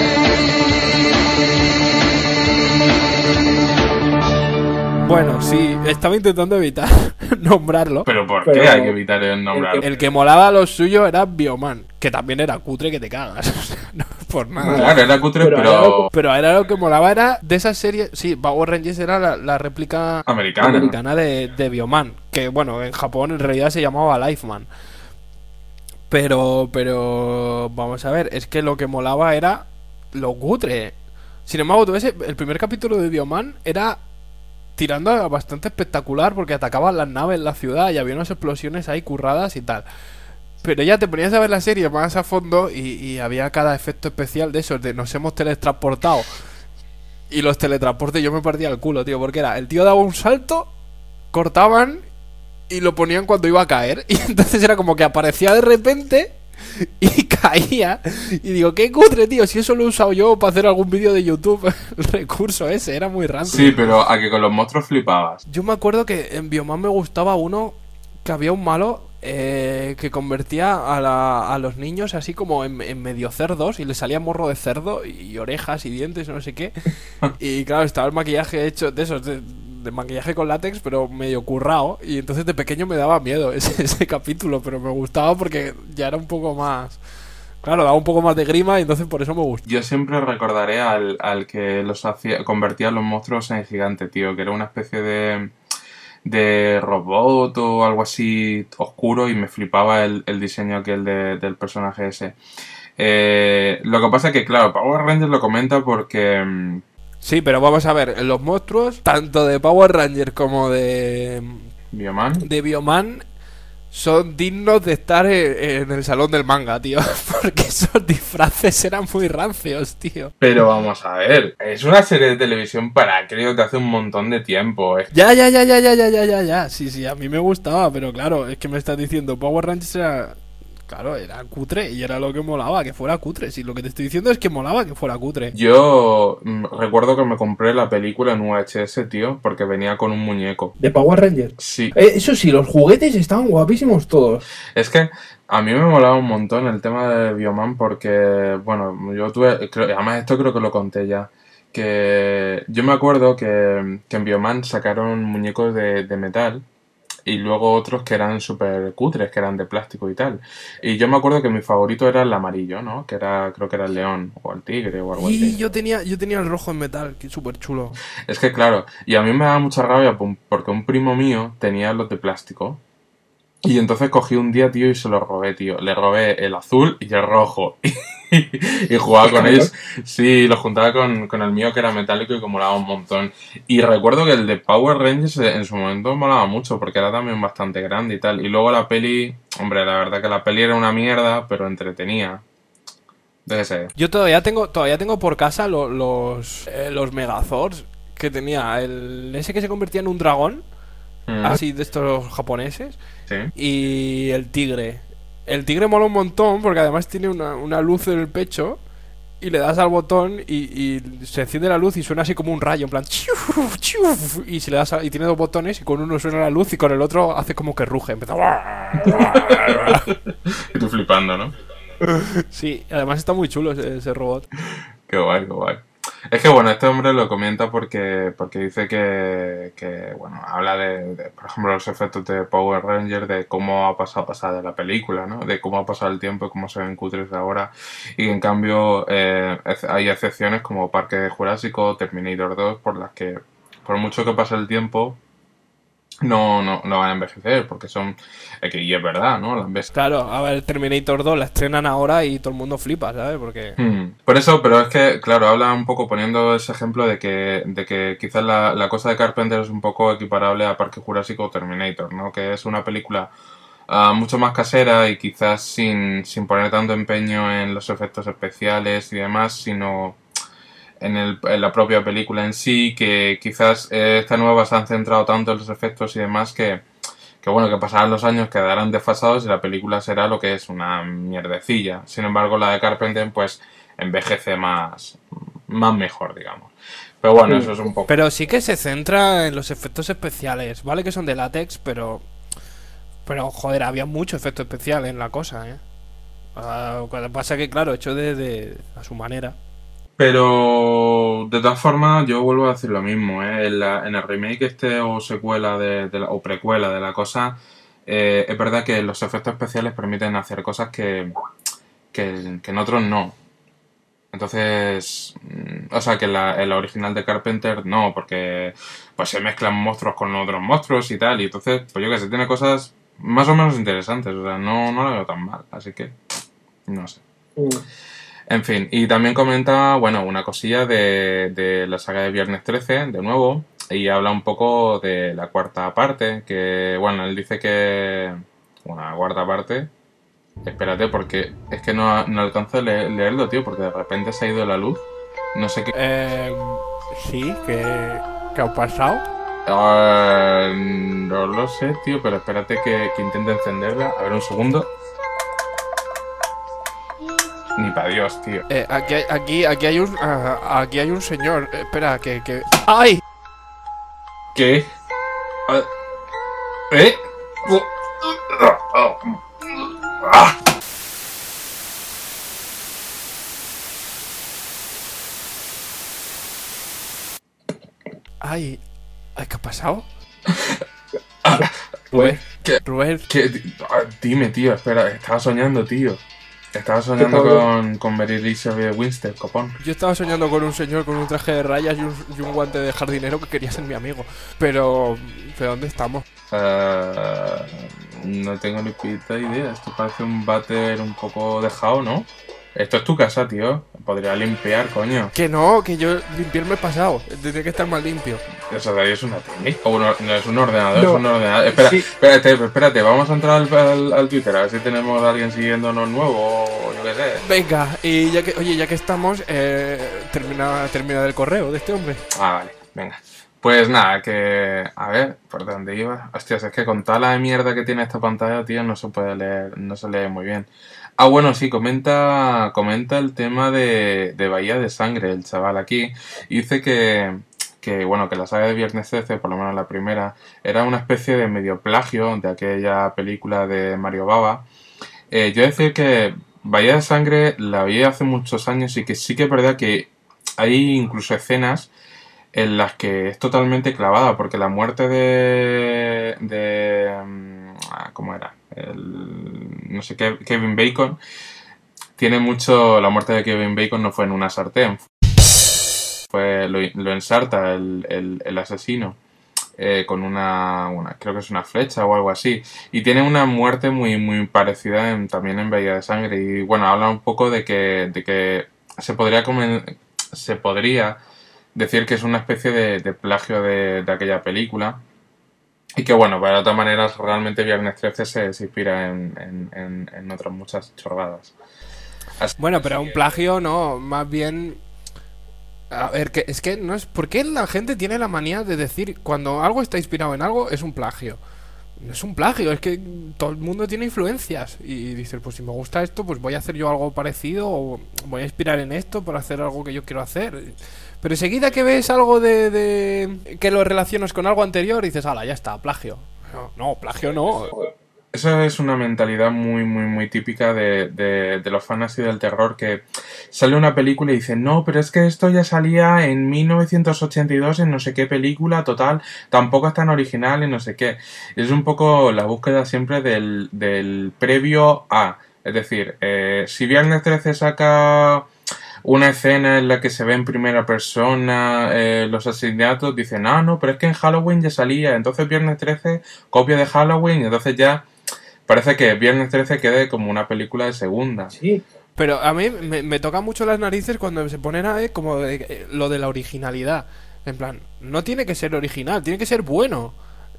Bueno, sí, estaba intentando evitar nombrarlo. ¿Pero por qué hay que evitar el nombrarlo? El que molaba lo suyo era Bioman, que también era cutre que te cagas. O sea, no por nada. Claro, era cutre, pero era lo que molaba, era de esa serie. Sí, Power Rangers era la réplica americana de Bioman, que bueno, en Japón en realidad se llamaba Lifeman. Pero vamos a ver, es que lo que molaba era lo cutre. Sin embargo, tú ves, el primer capítulo de Bioman era tirando a bastante espectacular, porque atacaban las naves en la ciudad y había unas explosiones ahí curradas y tal. Pero ya te ponías a ver la serie más a fondo y había cada efecto especial de esos, de nos hemos teletransportado. Y los teletransportes yo me partía el culo, tío, porque era, el tío daba un salto, cortaban y lo ponían cuando iba a caer. Y entonces era como que aparecía de repente y caía. Y digo, qué cutre, tío, si eso lo he usado yo para hacer algún vídeo de YouTube. El recurso ese, era muy random. Sí, pero a que con los monstruos flipabas. Yo me acuerdo que en Bioman me gustaba uno, que había un malo que convertía a los niños así como en medio cerdos, y le salía morro de cerdo y orejas y dientes y no sé qué. Y claro, estaba el maquillaje hecho de esos, de maquillaje con látex, pero medio currao. Y entonces de pequeño me daba miedo ese capítulo, pero me gustaba porque ya era un poco más Claro, daba un poco más de grima y entonces por eso me gusta. Yo siempre recordaré al que los hacía, convertía a los monstruos en gigantes, tío, que era una especie de robot o algo así oscuro y me flipaba el diseño aquel del personaje ese. Lo que pasa es que, claro, Power Rangers lo comenta porque... Sí, pero vamos a ver, los monstruos, tanto de Power Ranger como de Bioman, son dignos de estar en el salón del manga, tío. Porque esos disfraces eran muy rancios, tío. Pero vamos a ver, es una serie de televisión para creo que hace un montón de tiempo. Ya. Sí, a mí me gustaba, pero claro, es que me estás diciendo Power Rangers era... Claro, era cutre y era lo que molaba, que fuera cutre. Si lo que te estoy diciendo es que molaba que fuera cutre. Yo recuerdo que me compré la película en VHS, tío, porque venía con un muñeco. ¿De Power Rangers? Sí. Eso sí, los juguetes estaban guapísimos todos. Es que a mí me molaba un montón el tema de Bioman porque, bueno, yo tuve... además esto creo que lo conté ya. Que yo me acuerdo que en Bioman sacaron muñecos de metal. Y luego otros que eran súper cutres, que eran de plástico y tal. Y yo me acuerdo que mi favorito era el amarillo, ¿no? Que era, creo que era el león, o el tigre, o algo así. Y yo tenía el rojo en metal, que es súper chulo. Es que claro, y a mí me daba mucha rabia porque un primo mío tenía los de plástico. Y entonces cogí un día, tío, y se los robé, tío. Le robé el azul y el rojo. Y jugaba con ellos. Sí, lo juntaba con el mío que era metálico y que molaba un montón. Y recuerdo que el de Power Rangers en su momento molaba mucho porque era también bastante grande y tal. Y luego la peli, hombre, la verdad que la peli era una mierda, pero entretenía. Debe ser. Yo todavía tengo por casa los Megazords que tenía. Ese que se convertía en un dragón. Así de estos japoneses. Sí. Y el tigre. El tigre mola un montón porque además tiene una luz en el pecho y le das al botón y se enciende la luz y suena así como un rayo, en plan chiuf, chiuf, y si le das y tiene dos botones y con uno suena la luz y con el otro hace como que ruge, empieza. Y tú flipando, ¿no? Sí, además está muy chulo ese robot. Qué guay, qué guay. Es que bueno, este hombre lo comenta porque dice que bueno, habla de, por ejemplo, los efectos de Power Rangers, de cómo ha pasado a pasar de la película, ¿no? De cómo ha pasado el tiempo y cómo se ven cutres ahora. Y en cambio hay excepciones como Parque Jurásico, Terminator 2, por las que, por mucho que pase el tiempo, no van a envejecer, porque son... y es verdad, ¿no? Las ves. Claro, a ver, Terminator 2 la estrenan ahora y todo el mundo flipa, ¿sabes? Porque... Por eso, pero es que, claro, habla un poco poniendo ese ejemplo de que quizás la cosa de Carpenter es un poco equiparable a Parque Jurásico o Terminator, ¿no? Que es una película mucho más casera y quizás sin poner tanto empeño en los efectos especiales y demás, sino... En la propia película en sí, que quizás esta nueva se han centrado tanto en los efectos y demás que bueno, que pasarán los años, quedarán desfasados y la película será lo que es, una mierdecilla. Sin embargo, la de Carpenter pues envejece más mejor, digamos. Pero bueno, eso es un poco... Pero sí que se centra en los efectos especiales, ¿vale? Que son de látex, pero joder, había mucho efecto especial en la cosa, ¿eh? Lo que pasa que, claro, hecho a su manera. Pero de todas formas yo vuelvo a decir lo mismo, ¿eh? En el remake o secuela o precuela de la cosa, es verdad que los efectos especiales permiten hacer cosas que en otros no. Entonces, o sea, que en la original de Carpenter no, porque pues se mezclan monstruos con otros monstruos y tal, y entonces, pues yo que sé, tiene cosas más o menos interesantes, o sea, no lo veo tan mal, así que no sé. En fin, y también comenta, bueno, una cosilla de la saga de Viernes 13, de nuevo, y habla un poco de la cuarta parte, que, bueno, él dice que... Bueno, la cuarta parte... Espérate, porque es que no alcanzo a leerlo, tío, porque de repente se ha ido la luz. No sé qué... Sí, ¿qué ha pasado? No lo sé, tío, pero espérate que intente encenderla. A ver, un segundo. Ni para Dios, tío. Aquí hay un señor. Espera, que... ¡Ay! ¿Qué? Ay, ¿qué ha pasado? Rubén, Rubén. Dime, tío, espera, estaba soñando, tío. Estabas soñando ¿Qué tal? con Mary Elizabeth Winstead, copón. Yo estaba soñando con un señor con un traje de rayas y un guante de jardinero que quería ser mi amigo. Pero ¿dónde estamos? No tengo ni puta idea. Esto parece un váter un poco dejado, ¿no? Esto es tu casa, tío. Podría limpiar, coño. Que no, que yo limpiarme he pasado. Tiene que estar más limpio. Eso de ahí es una tele. O no es un ordenador, No. es un ordenador. Espera, Sí. espérate. Vamos a entrar al Twitter a ver si tenemos a alguien siguiéndonos nuevo o yo qué sé. Venga, y ya que estamos, termina el correo de este hombre. Ah, vale, venga. Pues nada, que... A ver, ¿por dónde iba? Hostias, es que con toda la mierda que tiene esta pantalla, tío, no se puede leer, no se lee muy bien. Ah, bueno, sí, comenta el tema de Bahía de Sangre, el chaval aquí. Y dice bueno, que la saga de Viernes 13, por lo menos la primera, era una especie de medio plagio de aquella película de Mario Bava. Yo decir que Bahía de Sangre la vi hace muchos años y que sí que es verdad que hay incluso escenas en las que es totalmente clavada, porque la muerte ¿cómo era? No sé qué, Kevin Bacon, tiene mucho... La muerte de Kevin Bacon no fue en una sartén, lo ensarta el asesino con creo que es una flecha o algo así, y tiene una muerte muy, muy parecida también en Bahía de Sangre, y bueno, habla un poco de que se podría decir que es una especie de plagio de aquella película. Y que bueno, de todas maneras, realmente Viernes 13 se inspira en otras muchas chorradas. Bueno, pero un plagio no, más bien... A ver, que es que no es... ¿Por qué la gente tiene la manía de decir cuando algo está inspirado en algo es un plagio? No es un plagio, es que todo el mundo tiene influencias. Y dices, pues si me gusta esto, pues voy a hacer yo algo parecido o voy a inspirar en esto para hacer algo que yo quiero hacer. Pero enseguida que ves algo de que lo relacionas con algo anterior, dices, ala, ya está, plagio. No, plagio no. Eso es una mentalidad muy, muy, muy típica de los fans así del terror, que sale una película y dicen, no, pero es que esto ya salía en 1982 en no sé qué película, total, tampoco es tan original y no sé qué. Es un poco la búsqueda siempre del previo a. Es decir, si Viernes 13 saca una escena en la que se ve en primera persona los asesinatos, dicen, no, pero es que en Halloween ya salía, entonces Viernes 13 copia de Halloween, y entonces ya parece que Viernes 13 quede como una película de segunda. Sí. Pero a mí me toca mucho las narices cuando se ponen a como lo de la originalidad. En plan, no tiene que ser original, tiene que ser bueno.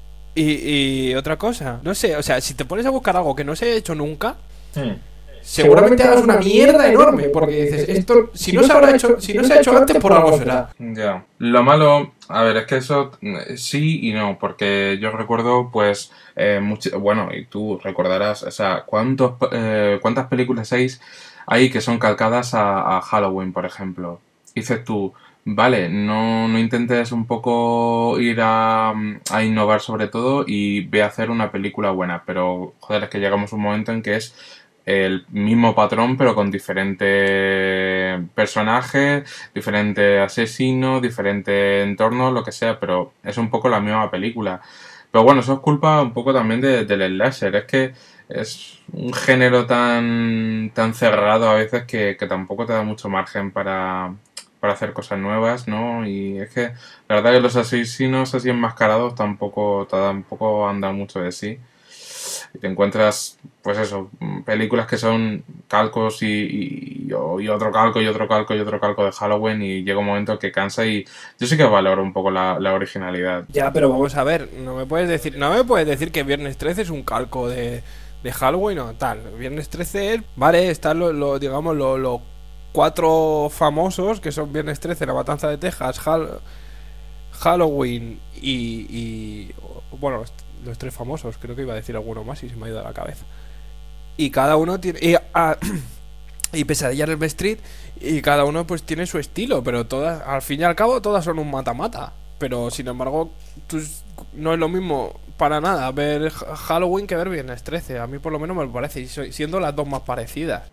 Y otra cosa, no sé, o sea, si te pones a buscar algo que no se haya hecho nunca, seguramente hagas una mierda enorme, porque dices, esto, si no se ha hecho antes, por algo será. Ya. Lo malo, a ver, es que eso sí y no, porque yo recuerdo, pues, bueno, y tú recordarás, o sea, ¿cuántas películas hay que son calcadas a Halloween, por ejemplo? Dices tú, vale, no intentes un poco ir a innovar sobre todo y ve a hacer una película buena, pero, joder, es que llegamos a un momento en que es el mismo patrón pero con diferente personaje, diferente asesino, diferente entorno, lo que sea, pero es un poco la misma película. Pero bueno, eso es culpa un poco también del slasher, es que es un género tan cerrado a veces que tampoco te da mucho margen para hacer cosas nuevas, ¿no? Y es que la verdad que los asesinos así enmascarados tampoco andan mucho de sí. Y te encuentras, pues eso, películas que son calcos y otro calco y otro calco y otro calco de Halloween, y llega un momento que cansa, y yo sí que valoro un poco la originalidad. Ya, pero vamos a ver, no me puedes decir que Viernes 13 es un calco de Halloween o tal. Viernes 13 es, vale, están digamos los 4 famosos que son Viernes 13, La Matanza de Texas, Halloween y bueno, los 3 famosos, creo que iba a decir alguno más y se me ha ido a la cabeza. Y cada uno tiene y Pesadilla en Elm Street, y cada uno pues tiene su estilo, pero todas, al fin y al cabo, todas son un mata-mata. Pero sin embargo, no es lo mismo para nada ver Halloween que ver Viernes 13. A mí por lo menos me lo parece, siendo las dos más parecidas.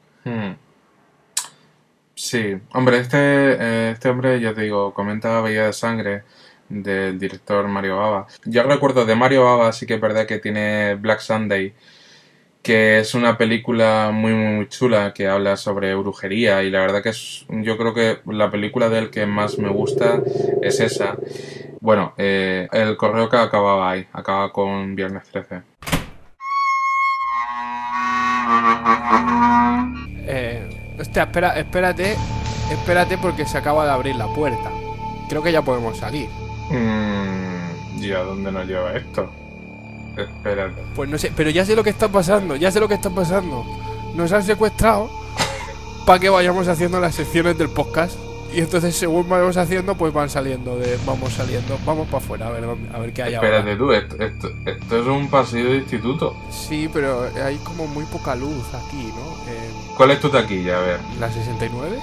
Sí, hombre, este hombre, ya te digo, comenta Bahía de Sangre, del director Mario Bava. Yo recuerdo de Mario Bava, sí que es verdad que tiene Black Sunday, que es una película muy muy chula que habla sobre brujería y la verdad que yo creo que la película de él que más me gusta es esa. Bueno, el correo que acababa ahí, acaba con Viernes 13. Hostia, espérate porque se acaba de abrir la puerta. Creo que ya podemos salir. ¿Y a dónde nos lleva esto? Espérate. Pues no sé, pero ya sé lo que está pasando, Nos han secuestrado para que vayamos haciendo las secciones del podcast. Y entonces según vamos haciendo, pues vamos saliendo, vamos para afuera a ver qué hay ahora. Espérate tú, esto es un pasillo de instituto. Sí, pero hay como muy poca luz aquí, ¿no? ¿Cuál es tu taquilla? A ver. ¿La 69?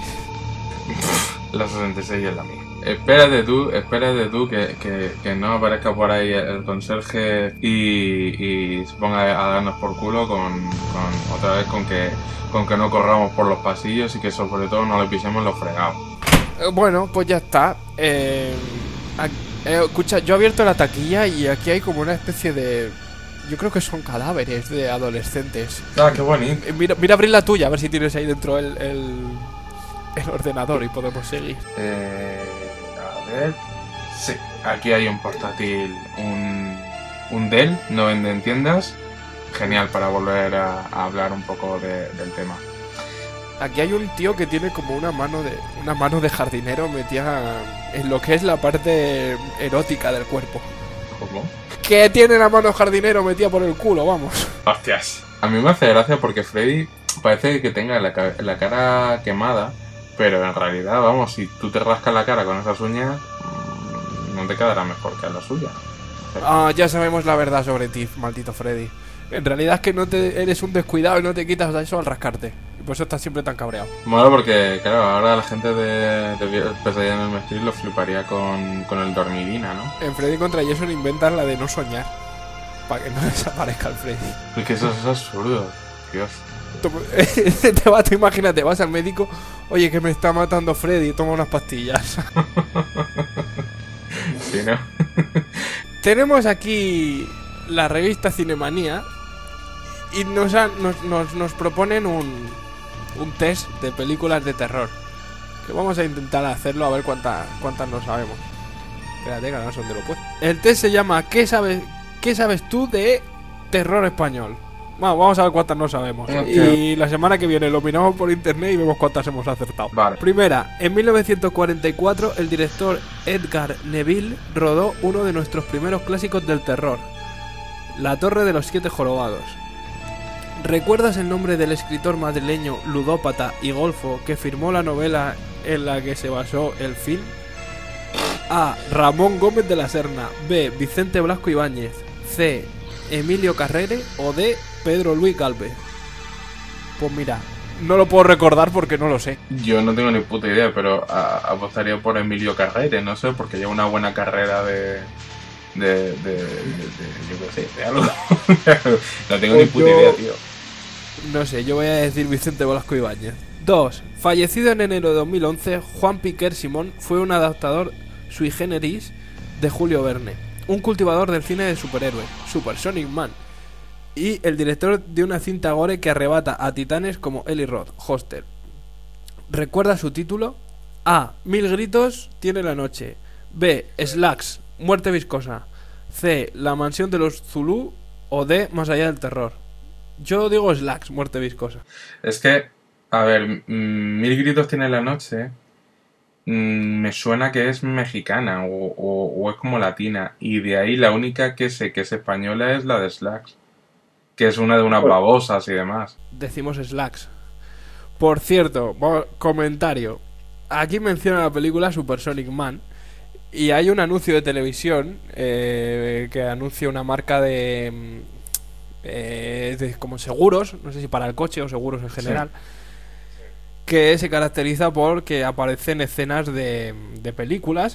La 66 es la mía. Espérate tú que no aparezca por ahí el conserje y se ponga a darnos por culo con otra vez con que no corramos por los pasillos y que sobre todo no le pisemos los fregados. Bueno, pues ya está. Escucha, yo he abierto la taquilla y aquí hay como una especie de... Yo creo que son cadáveres de adolescentes. Ah, qué bonito. Mira abrir la tuya, a ver si tienes ahí dentro el ordenador y podemos seguir. A ver... Sí, aquí hay un portátil, un Dell, no vende en tiendas. Genial para volver a hablar un poco del tema. Aquí hay un tío que tiene como una mano de jardinero metida en lo que es la parte erótica del cuerpo. ¿Cómo? Que tiene la mano de jardinero metida por el culo, vamos. Hostias. A mí me hace gracia porque Freddy parece que tenga la cara quemada, pero en realidad, vamos, si tú te rascas la cara con esas uñas, no te quedará mejor que a la suya. Ah, ya sabemos la verdad sobre ti, maldito Freddy. En realidad es que eres un descuidado y no te quitas eso al rascarte. Y por eso estás siempre tan cabreado. Bueno, porque claro, ahora la gente de Pesadilla en el Street lo fliparía con el dormidina, ¿no? En Freddy contra Jason inventan la de no soñar, para que no desaparezca el Freddy. Es que eso es absurdo, Dios. Tú imagínate, vas al médico, oye, que me está matando Freddy, toma unas pastillas. Sí, ¿no? Tenemos aquí la revista Cinemanía y nos proponen un test de películas de terror. Que vamos a intentar hacerlo a ver cuántas no sabemos. Espérate, que no sé dónde lo he puesto. El test se llama ¿Qué sabes tú de terror español? Bueno, vamos a ver cuántas no sabemos. Okay. Y la semana que viene lo miramos por internet y vemos cuántas hemos acertado. Vale. Primera, en 1944 el director Edgar Neville rodó uno de nuestros primeros clásicos del terror, La Torre de los Siete Jorobados. ¿Recuerdas el nombre del escritor madrileño, ludópata y golfo que firmó la novela en la que se basó el film? A. Ramón Gómez de la Serna. B. Vicente Blasco Ibáñez. C. Emilio Carrere. O D. Pedro Luis Galvez. Pues mira, no lo puedo recordar porque no lo sé. Yo no tengo ni puta idea, pero apostaría por Emilio Carrere, no sé, porque lleva una buena carrera de yo qué sé, de algo. No tengo ni puta idea, tío. No sé, yo voy a decir Vicente Blasco Ibáñez. 2. Fallecido en enero de 2011, Juan Piquer Simón fue un adaptador sui generis de Julio Verne, un cultivador del cine de superhéroes, Super Sonic Man, y el director de una cinta gore que arrebata a titanes como Eli Roth, Hostel. ¿Recuerda su título? A. 1000 gritos tiene la noche. B. Slacks, muerte viscosa. C. La mansión de los Zulú. O D. Más allá del terror. Yo digo Slacks, muerte viscosa. Es que, a ver, 1000 gritos tiene la noche. Me suena que es mexicana o es como latina. Y de ahí la única que sé que es española es la de Slacks, que es una de unas babosas y demás. Decimos Slacks. Por cierto, comentario. Aquí menciona la película Super Sonic Man. Y hay un anuncio de televisión que anuncia una marca de como seguros, no sé si para el coche o seguros en general, sí, que se caracteriza por que aparecen escenas de películas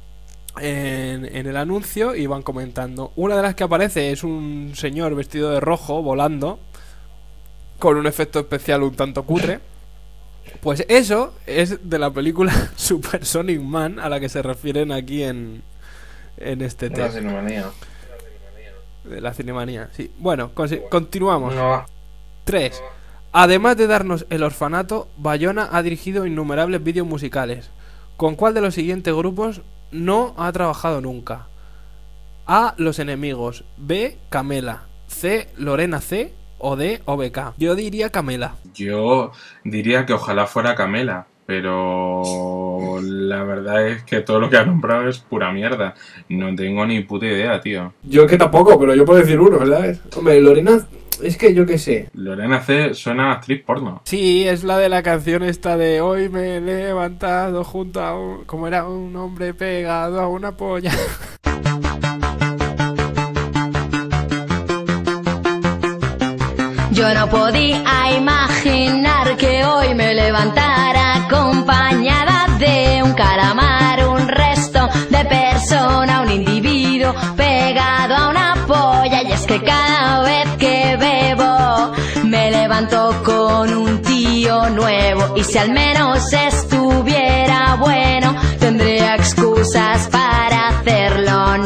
en el anuncio y van comentando. Una de las que aparece es un señor vestido de rojo volando con un efecto especial un tanto cutre. Pues eso es de la película Super Sonic Man a la que se refieren aquí en este tema. La Cinemanía. De la Cinemanía, sí. Bueno, continuamos. No. 3. Además de darnos El Orfanato, Bayona ha dirigido innumerables vídeos musicales. ¿Con cuál de los siguientes grupos no ha trabajado nunca? A. Los Enemigos. B. Camela. C. Lorena C. O D. OBK. Yo diría Camela. Yo diría que ojalá fuera Camela, pero la verdad es que todo lo que ha nombrado es pura mierda. No tengo ni puta idea, tío. Yo que tampoco, pero yo puedo decir uno, ¿verdad? Hombre, Lorena, es que yo qué sé. Lorena C. suena a actriz porno. Sí, es la de la canción esta de hoy me he levantado junto a un... como era un hombre pegado a una polla. Yo no podía imaginar que hoy me levantara acompañada de un calamar, un resto de persona, un individuo pegado a una polla. Y es que cada vez que bebo me levanto con un tío nuevo, y si al menos estuviera bueno tendría excusas para hacerlo.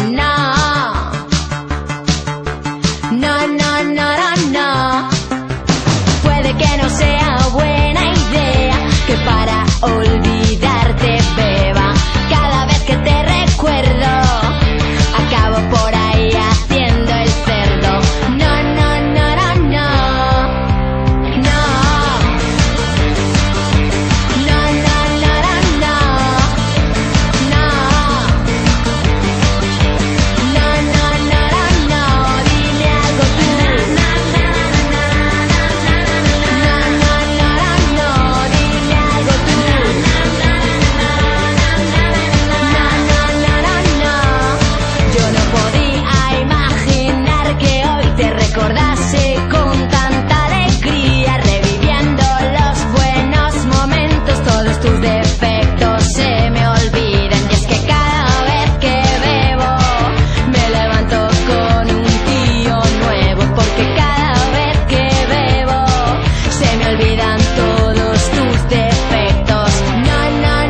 No. Puede que no sea buena idea que para olvidarte beba. Cada vez que te recuerdo acabo por ahí haciendo el cerdo. No. Dile algo tú. Recordase con tanta alegría, reviviendo los buenos momentos, todos tus defectos se me olvidan. Y es que cada vez que bebo me levanto con un tío nuevo, porque cada vez que bebo se me olvidan todos tus defectos. No.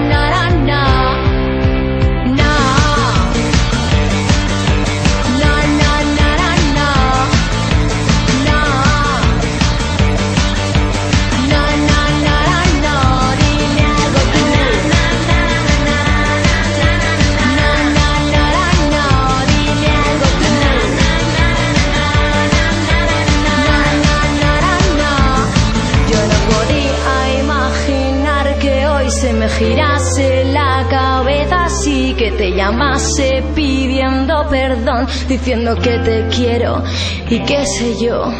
Se me girase la cabeza así, que te llamase pidiendo perdón, diciendo que te quiero y qué sé yo.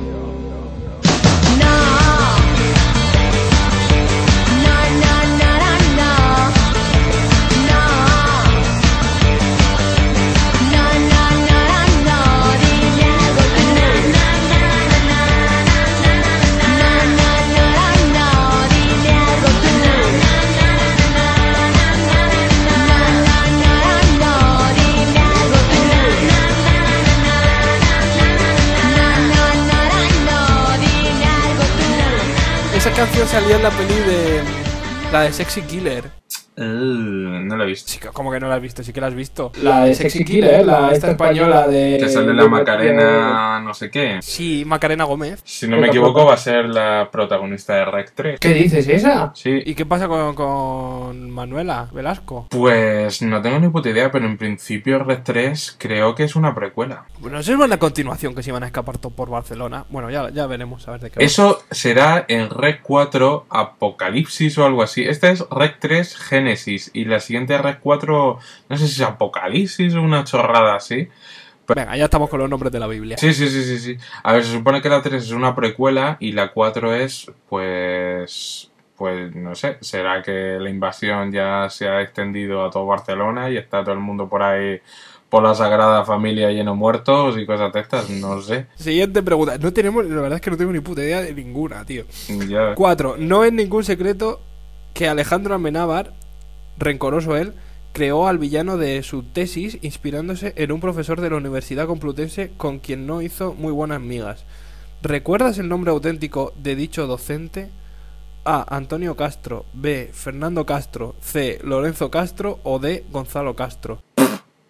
Esa canción salió en la peli de... la de Sexy Killer. No la he visto. Sí, ¿cómo que no la has visto? Sí que la has visto. La de Sexy Killer, esta española de... Que sale la Macarena no sé qué. Sí, Macarena Gómez. Si no me equivoco va a ser la protagonista de Rec 3. ¿Qué dices, esa? Sí. ¿Y qué pasa con Manuela Velasco? Pues no tengo ni puta idea, pero en principio Rec 3 creo que es una precuela. Bueno, eso es una continuación, que se iban a escapar todos por Barcelona. Bueno, ya veremos a ver de qué va. Eso será en Rec 4 Apocalipsis o algo así. Esta es Rec 3 Génesis y la siguiente Rec 4 no sé si es Apocalipsis o una chorrada así. Venga, ya estamos con los nombres de la Biblia. Sí. A ver, se supone que la 3 es una precuela y la 4 es, pues no sé, será que la invasión ya se ha extendido a todo Barcelona y está todo el mundo por ahí por la Sagrada Familia lleno de muertos y cosas de estas, no sé. Siguiente pregunta. No tenemos, la verdad es que no tengo ni puta idea de ninguna, tío. Ya. 4. No es ningún secreto que Alejandro Amenábar, rencoroso él, creó al villano de su tesis inspirándose en un profesor de la Universidad Complutense con quien no hizo muy buenas migas. ¿Recuerdas el nombre auténtico de dicho docente? A. Antonio Castro. B. Fernando Castro. C. Lorenzo Castro. O D. Gonzalo Castro.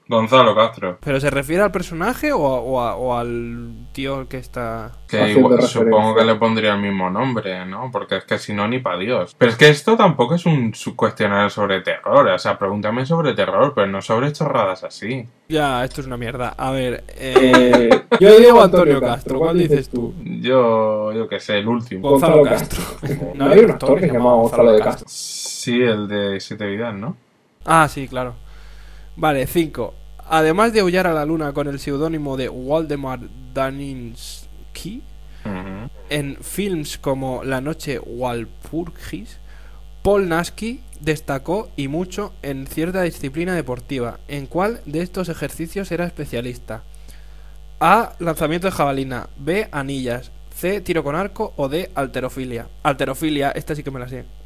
Gonzalo Castro. ¿Pero se refiere al personaje o al tío que está...? Que Haciendo igual, referencia. supongo que le pondría el mismo nombre, ¿no? Porque es que si no, ni pa' Dios. Pero es que esto tampoco es un cuestionario sobre terror. O sea, pregúntame sobre terror, pero no sobre chorradas así. Ya, esto es una mierda. A ver, Yo digo Antonio Castro. ¿Cuál dices tú? Yo qué sé, el último. Gonzalo Castro. No hay un actor que se llama Gonzalo de Castro. Sí, el de Siete Vidas, ¿no? Ah, sí, claro. Vale, 5. Además de aullar a la luna con el seudónimo de Waldemar Daninsky, Ujú. en films como La noche Walpurgis, Paul Naschy destacó y mucho en cierta disciplina deportiva. ¿En cuál de estos ejercicios era especialista? A. Lanzamiento de jabalina. B. Anillas. C. Tiro con arco. O D. Halterofilia. Halterofilia, esta sí que me la sé.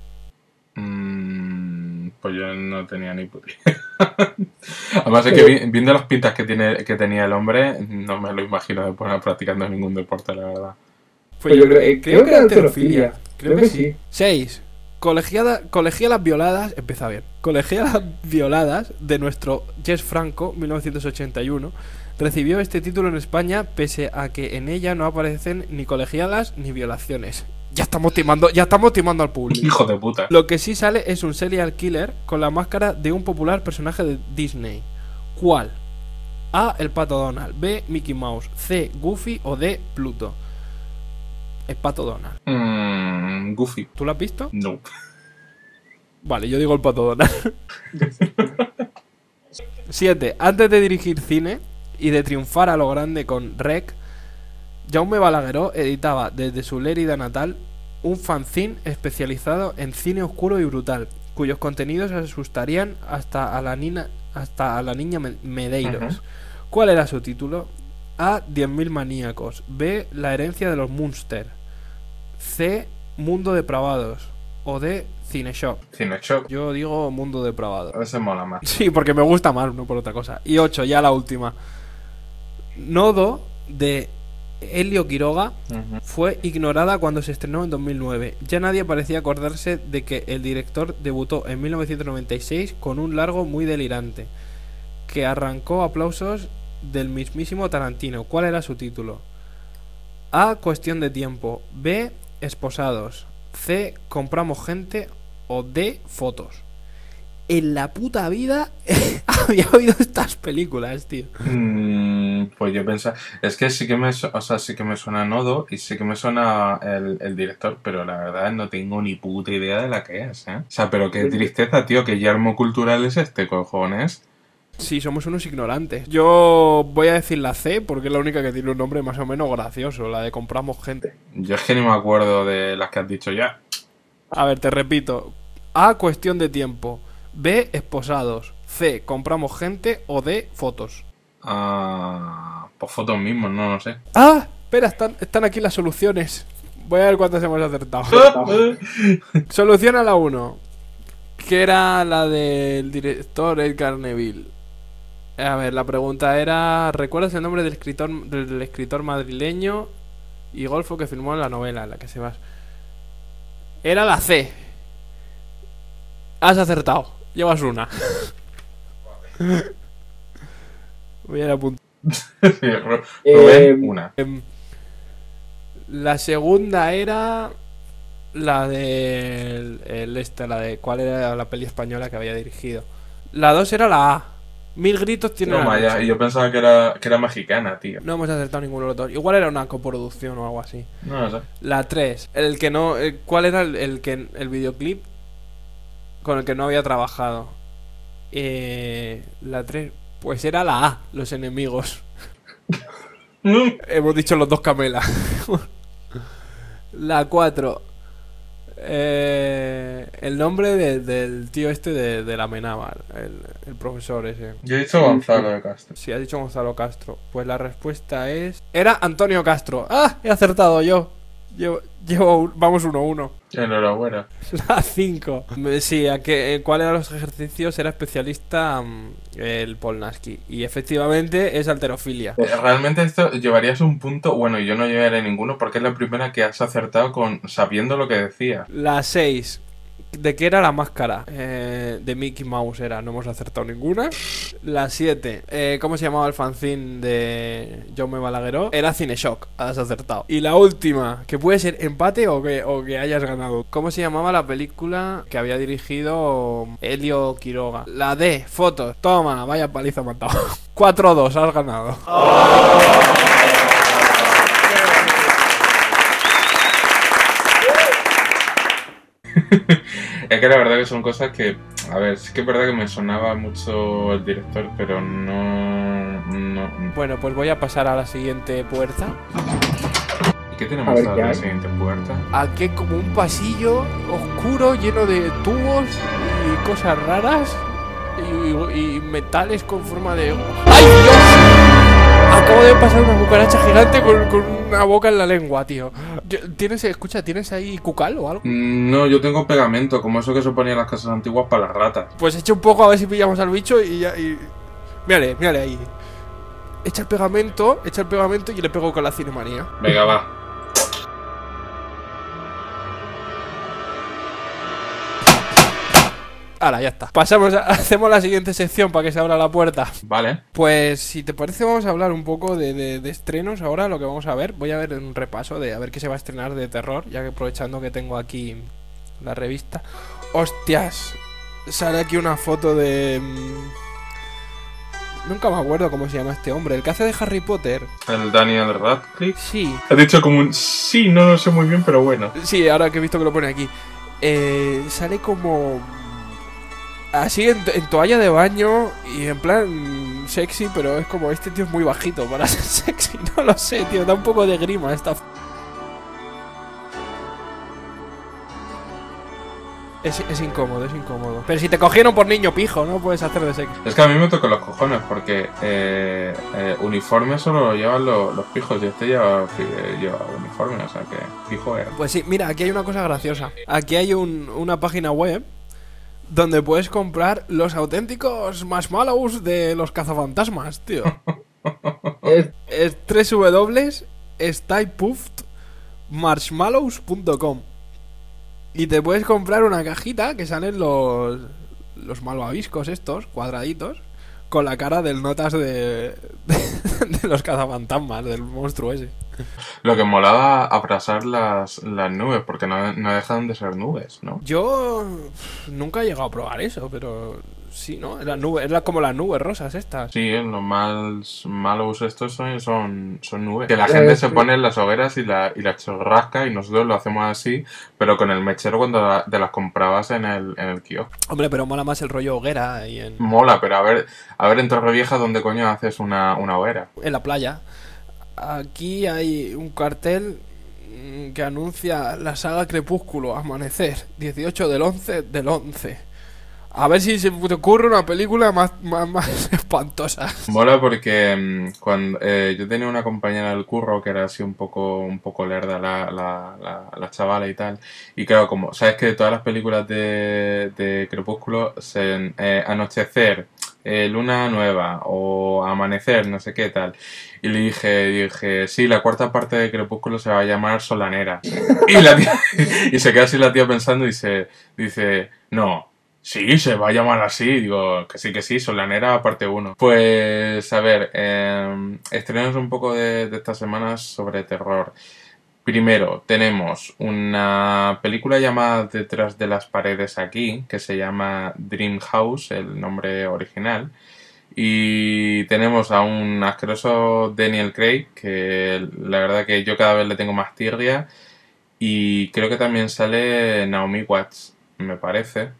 Pues yo no tenía ni puta idea. Además es que viendo las pintas que tenía el hombre, no me lo imagino de poner practicando ningún deporte, la verdad. Pues yo creo que era halterofilia. Creo que sí. 6. Colegialas violadas. Empieza bien. Colegialas violadas de nuestro Jess Franco, 1981. Recibió este título en España pese a que en ella no aparecen ni colegialas ni violaciones. Ya estamos timando al público. Hijo de puta. Lo que sí sale es un serial killer con la máscara de un popular personaje de Disney. ¿Cuál? A. El Pato Donald. B. Mickey Mouse. C. Goofy. O D. Pluto. El Pato Donald. Goofy. ¿Tú lo has visto? No. Vale, yo digo el Pato Donald. 7. Antes de dirigir cine y de triunfar a lo grande con Rec, Jaume Balagueró editaba desde su Lérida natal un fanzine especializado en cine oscuro y brutal, cuyos contenidos asustarían hasta a la niña Medeiros. Ujú. ¿Cuál era su título? A. 10.000 maníacos. B. La herencia de los Munster. C. Mundo depravados. O D. Cineshock. Cineshock. Yo digo Mundo depravado. A veces mola más. Sí, porque me gusta más, no por otra cosa. Y 8, ya la última. Nodo de Helio Quiroga Ujú. fue ignorada cuando se estrenó en 2009. Ya nadie parecía acordarse de que el director debutó en 1996 con un largo muy delirante, que arrancó aplausos del mismísimo Tarantino. ¿Cuál era su título? A. Cuestión de tiempo. B. Esposados. C. Compramos gente. O D. Fotos. En la puta vida había oído estas películas, tío. Pues yo pensaba, es que sí que sí que me suena Nodo y sí que me suena el director, pero la verdad no tengo ni puta idea de la que es, ¿eh? O sea, pero qué tristeza, tío, que yermo cultural es este, cojones. Sí, somos unos ignorantes. Yo voy a decir la C porque es la única que tiene un nombre más o menos gracioso, la de compramos gente. Yo es que ni me acuerdo de las que has dicho ya. A ver, te repito. A. Cuestión de tiempo. B. Esposados. C. Compramos gente. O D. Fotos. Pues fotos mismos, no lo sé. ¡Ah! Espera, están aquí las soluciones. Voy a ver cuántas hemos acertado. Solución a la 1, que era la del director Edgar Neville. A ver, la pregunta era: ¿recuerdas el nombre del escritor madrileño y golfo que firmó en la novela en la que se basa? Era la C. Has acertado. Llevas una. Voy a apuntar. Sí, Rubén, una. La segunda era la de la de cuál era la peli española que había dirigido. La 2 era la A. 1000 gritos tiene No, la vaya, noche. yo pensaba que era mexicana, tío. No hemos acertado ninguno de los dos. Igual era una coproducción o algo así. No lo sé. La 3, el que no, ¿cuál era el videoclip con el que no había trabajado? La 3, pues era la A, Los enemigos. Hemos dicho los dos Camela. La 4, el nombre del tío este de la Amenábar, el profesor ese. Yo he dicho Gonzalo de Castro. Sí, ha dicho Gonzalo Castro. Pues la respuesta es... Era Antonio Castro. ¡Ah! He acertado yo. Vamos 1-1. Enhorabuena. La 5. Sí, ¿cuál eran los ejercicios? Era especialista el Paul Naschy. Y efectivamente es halterofilia. Realmente esto llevarías un punto. Bueno, yo no llevaré ninguno porque es la primera que has acertado sabiendo lo que decía. La 6. ¿De qué era la máscara? De Mickey Mouse era, no hemos acertado ninguna. La 7, ¿cómo se llamaba el fanzine de Jaume Balagueró? Era Cineshock, has acertado. Y la última, que puede ser empate o que hayas ganado. ¿Cómo se llamaba la película que había dirigido Elio Quiroga? La D, fotos. Toma, vaya paliza matado. 4-2, has ganado. Es que la verdad que son cosas que, a ver, sí que es verdad que me sonaba mucho el director, pero no. Bueno, pues voy a pasar a la siguiente puerta. ¿Y qué tenemos A ver, a ¿qué la hay? siguiente puerta? Aquí hay como un pasillo oscuro lleno de tubos y cosas raras y metales con forma de... ¡Ay, Dios! Acabo de pasar una cucaracha gigante con una boca en la lengua, tío. ¿Tienes ahí cucal o algo? No, yo tengo pegamento, como eso que se ponía en las casas antiguas para las ratas. Pues echa un poco a ver si pillamos al bicho y ya... Mírale ahí. Echa el pegamento y le pego con la cinemanía. Venga, va. Ahora, ya está. Hacemos la siguiente sección para que se abra la puerta. Vale. Pues si te parece vamos a hablar un poco de estrenos ahora, lo que vamos a ver. Voy a ver un repaso de a ver qué se va a estrenar de terror, ya que aprovechando que tengo aquí la revista. ¡Hostias! Sale aquí una foto de... Nunca me acuerdo cómo se llama este hombre, el que hace de Harry Potter. El Daniel Radcliffe. Sí, Has dicho como un... Sí, no lo sé muy bien, pero bueno. sí, ahora que he visto que lo pone aquí. Sale como... Así en toalla de baño y en plan sexy, pero es como este tío es muy bajito para ser sexy, no lo sé, tío, da un poco de grima esta... Es incómodo, es incómodo. Pero si te cogieron por niño pijo, no puedes hacer de sexy. Es que a mí me tocan los cojones porque uniforme solo lo llevan los pijos y este lleva uniforme, o sea que fijo era. Pues sí, mira, aquí hay una cosa graciosa. Aquí hay una página web donde puedes comprar los auténticos marshmallows de los cazafantasmas, tío. Es www.staypuftmarshmallows.com. Y te puedes comprar una cajita que salen los malvaviscos estos, cuadraditos, con la cara del notas de los cazafantasmas, del monstruo ese. Lo que molaba abrasar las nubes, porque no dejan de ser nubes, ¿no? Yo nunca he llegado a probar eso, pero sí, ¿no? Era como las nubes rosas estas. Sí, los malos estos son nubes. Que la gente se pone en las hogueras y la chorrasca y nosotros lo hacemos así, pero con el mechero cuando te las comprabas en el kiosco. Hombre, pero mola más el rollo hoguera y Mola, pero a ver en Torrevieja ¿dónde coño haces una hoguera? en la playa. Aquí hay un cartel que anuncia la saga Crepúsculo, Amanecer, 18 del 11 del 11. A ver si se te ocurre una película más espantosa. Mola porque cuando yo tenía una compañera del curro que era así un poco lerda la chavala y tal, y claro, como sabes que de todas las películas de Crepúsculo Anochecer, Luna Nueva o Amanecer, no sé qué tal, y le dije sí, la cuarta parte de Crepúsculo se va a llamar Solanera. Y se queda así la tía pensando y dice no. Sí, se va a llamar así. Digo, que sí, Solanera parte 1. Pues, a ver, estrenos un poco de estas semanas sobre terror. Primero, tenemos una película llamada Detrás de las paredes aquí, que se llama Dream House, el nombre original. Y tenemos a un asqueroso Daniel Craig, que la verdad que yo cada vez le tengo más tirria. Y creo que también sale Naomi Watts, me parece.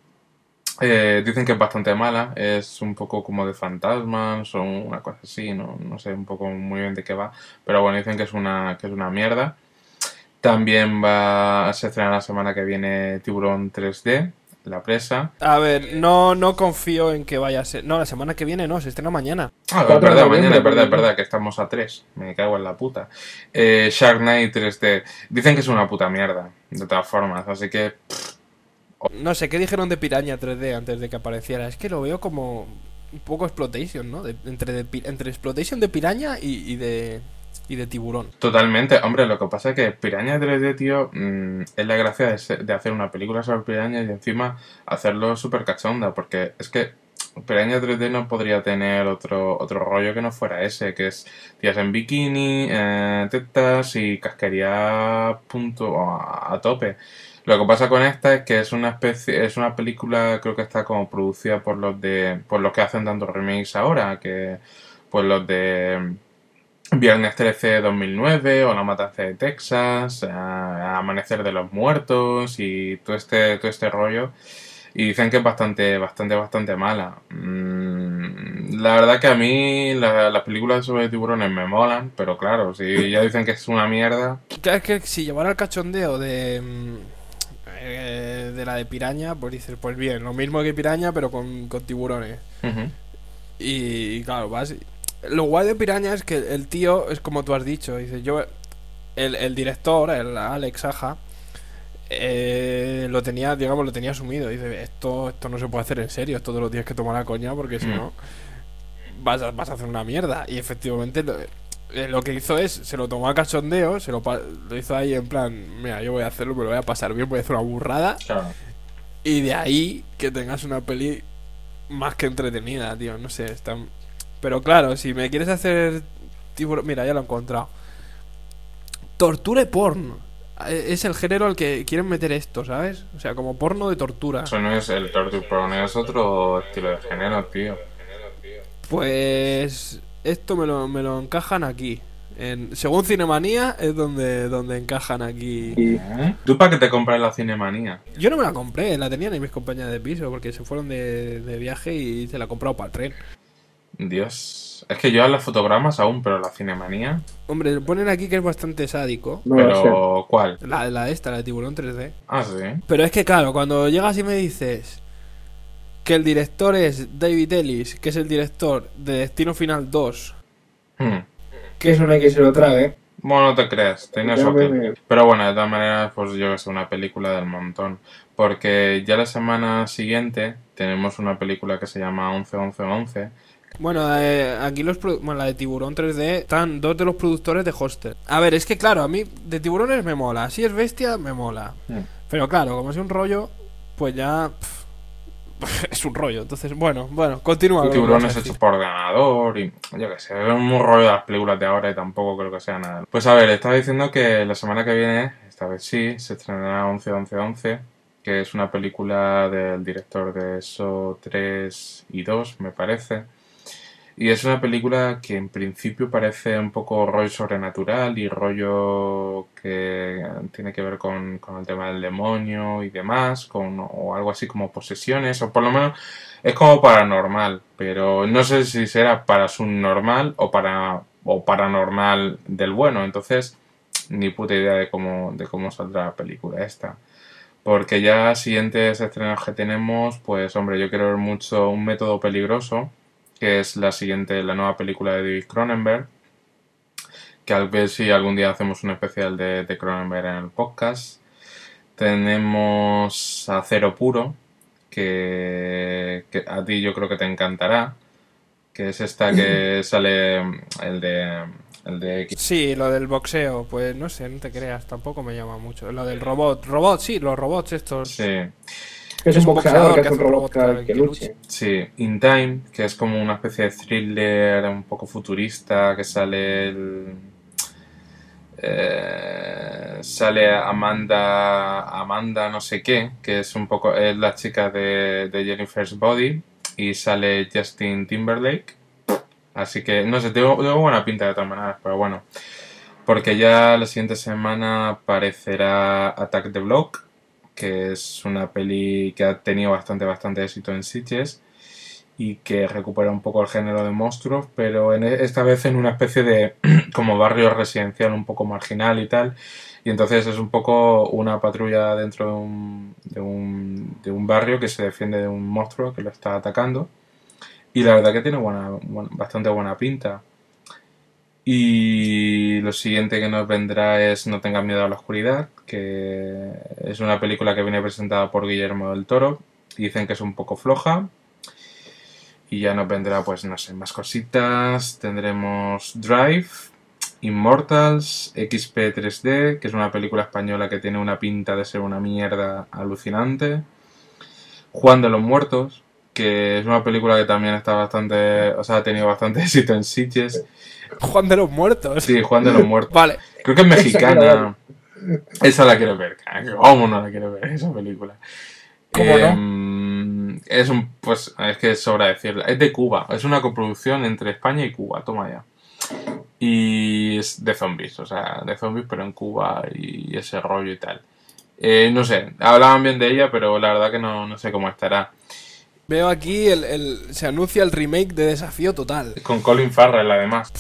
Dicen que es bastante mala, es un poco como de fantasmas o una cosa así, no sé un poco muy bien de qué va, pero bueno, dicen que es una mierda. También se estrena la semana que viene Tiburón 3D, La Presa. A ver, no confío en que vaya a ser... No, la semana que viene no, se estrena mañana. Ah, es verdad, mañana, es verdad, que estamos a 3, me cago en la puta. Shark Night 3D, dicen que es una puta mierda, de todas formas, así que... No sé, ¿qué dijeron de Piraña 3D antes de que apareciera? Es que lo veo como un poco exploitation, ¿no? Entre exploitation de Piraña y de y de tiburón. Totalmente, hombre, lo que pasa es que Piraña 3D, tío, es la gracia de hacer una película sobre pirañas y encima hacerlo súper cachonda, porque es que Piraña 3D no podría tener otro rollo que no fuera ese, que es tías en bikini, tetas y casquería a tope. Lo que pasa con esta es que es una película, creo que está como producida por los que hacen tantos remakes ahora, que pues los de Viernes 13 2009 o La Matanza de Texas, Amanecer de los Muertos y todo este rollo. Y dicen que es bastante mala. La verdad que a mí las películas sobre tiburones me molan, pero claro, si ya dicen que es una mierda. Es que si llevara el cachondeo de la de piraña, pues dices, pues bien, lo mismo que piraña, pero con tiburones. Uh-huh. Y claro, lo guay de piraña es que el tío, es como tú has dicho, dice, el director, el Alex Aja, lo tenía asumido. Dice, esto no se puede hacer en serio, esto te lo tienes que tomar a coña porque si no vas a hacer una mierda. Y efectivamente lo que hizo es, se lo tomó a cachondeo, lo hizo ahí en plan, mira, yo voy a hacerlo, me lo voy a pasar bien, voy a hacer una burrada. Claro. Y de ahí que tengas una peli más que entretenida, tío, no sé, pero claro, si me quieres hacer tiburón, mira, ya lo he encontrado. Torture porn. Es el género al que quieren meter esto, ¿sabes? O sea, como porno de tortura. Eso no es el torture porn, es otro estilo de género, tío. Pues esto me lo encajan aquí. Según Cinemanía es donde encajan aquí. ¿Tú para qué te compras la Cinemanía? Yo no me la compré, la tenían ahí mis compañeras de piso porque se fueron de viaje y se la he comprado para el tren. Dios, es que yo a los fotogramas aún, pero la Cinemanía. Hombre, ponen aquí que es bastante sádico. No lo Pero, ¿cuál? La de tiburón 3D. Ah, sí. Pero es que claro, cuando llegas y me dices que el director es David Ellis, que es el director de Destino Final 2. Que eso no hay que se lo trague. Bueno, no te creas, tienes Ya ok. me- Pero bueno, de todas maneras, pues yo que sé, una película del montón. Porque ya la semana siguiente tenemos una película que se llama 11-11-11. Bueno, aquí la de Tiburón 3D están dos de los productores de Hostel. A ver, es que claro, a mí de tiburones me mola, si es bestia me mola. Pero claro, como es un rollo, pues ya es un rollo. Entonces, bueno, continúa. El con lo que tiburón vas es a hecho decir. por ordenador y yo que sé, es un rollo de las películas de ahora y tampoco creo que sea nada. Pues a ver, estaba diciendo que la semana que viene, esta vez sí, se estrenará 11-11-11, que es una película del director de Saw 3 y 2, me parece. Y es una película que en principio parece un poco rollo sobrenatural y rollo que tiene que ver con el tema del demonio y demás, o algo así como posesiones, o por lo menos es como paranormal, pero no sé si será para subnormal o paranormal del bueno, entonces ni puta idea de cómo saldrá la película esta. Porque ya siguientes estrenos que tenemos, pues hombre, yo quiero ver mucho Un Método Peligroso, que es la nueva película de David Cronenberg, que a ver si algún día hacemos un especial de Cronenberg en el podcast. Tenemos Acero Puro, que a ti yo creo que te encantará, que es esta que sale el de X. Sí, lo del boxeo, pues no sé, no te creas, tampoco me llama mucho. Lo del robot, sí, los robots estos. Sí. Es un boxeador que hace un robot que luche. Sí, In Time, que es como una especie de thriller un poco futurista, que sale sale Amanda no sé qué, que es un poco es la chica de Jennifer's Body, y sale Justin Timberlake. Así que, no sé, tengo buena pinta de todas maneras, pero bueno. Porque ya la siguiente semana aparecerá Attack the Block, que es una peli que ha tenido bastante éxito en Sitges y que recupera un poco el género de monstruos, pero esta vez en una especie de como barrio residencial un poco marginal y tal, y entonces es un poco una patrulla dentro de un barrio que se defiende de un monstruo que lo está atacando, y la verdad que tiene bastante buena pinta. Y lo siguiente que nos vendrá es No tengas miedo a la oscuridad, que es una película que viene presentada por Guillermo del Toro. Dicen que es un poco floja. Y ya nos vendrá, pues no sé, más cositas. Tendremos Drive, Immortals, XP 3D, que es una película española que tiene una pinta de ser una mierda alucinante. Juan de los Muertos, que es una película que también está bastante, o sea, ha tenido bastante éxito en Sitges. Juan de los Muertos. Sí, Juan de los Muertos. Vale. Creo que es mexicana. Esa la quiero ver. ¿Cómo no la quiero ver, esa película? ¿Cómo no? Pues es que sobra decirla. Es de Cuba. Es una coproducción entre España y Cuba. Toma ya. Y es de zombies, o sea, de zombies pero en Cuba y ese rollo y tal. No sé, hablaban bien de ella, pero la verdad que no sé cómo estará. Veo aquí se anuncia el remake de Desafío Total. Con Colin Farrell, además.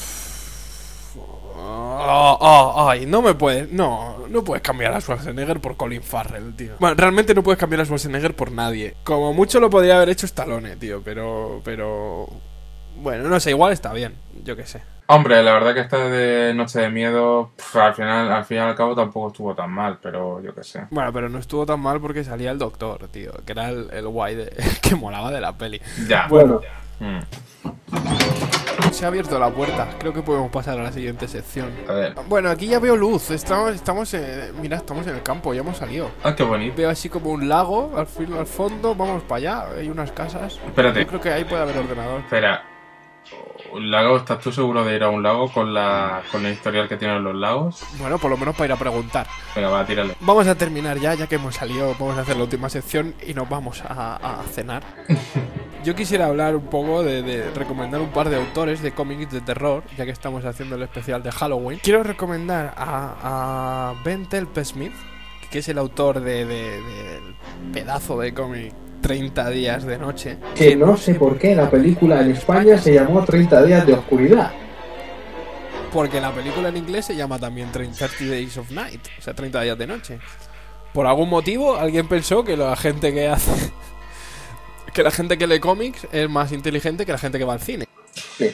Ay, no puedes cambiar a Schwarzenegger por Colin Farrell, tío. Bueno, realmente no puedes cambiar a Schwarzenegger por nadie. Como mucho lo podría haber hecho Stallone, tío, pero bueno, no sé, igual está bien, yo qué sé. Hombre, la verdad que esta de Noche de Miedo, al fin y al cabo tampoco estuvo tan mal, pero yo qué sé. Bueno, pero no estuvo tan mal porque salía el doctor, tío, que era el guay que molaba de la peli. Ya. Bueno, Se ha abierto la puerta, creo que podemos pasar a la siguiente sección. A ver. Bueno, aquí ya veo luz, estamos mira, estamos en el campo, ya hemos salido. Ah, qué bonito. Veo así como un lago al fondo, vamos para allá, hay unas casas. Espérate. Yo creo que ahí puede haber ordenador. Espera. ¿Un lago? ¿Estás tú seguro de ir a un lago con la historial que tienen los lagos? Bueno, por lo menos para ir a preguntar. Venga, va, tírale. Vamos a terminar ya que hemos salido, vamos a hacer la última sección y nos vamos a cenar. Yo quisiera hablar un poco de recomendar un par de autores de cómics de terror, ya que estamos haciendo el especial de Halloween. Quiero recomendar a Ben Smith, que es el autor del pedazo de cómic 30 días de noche. que no sé por qué la película en España se llamó 30 días de oscuridad. Porque la película en inglés se llama también 30 Days of Night, o sea, 30 días de noche. Por algún motivo, alguien pensó que la gente que hace... que la gente que lee cómics es más inteligente que la gente que va al cine. Sí.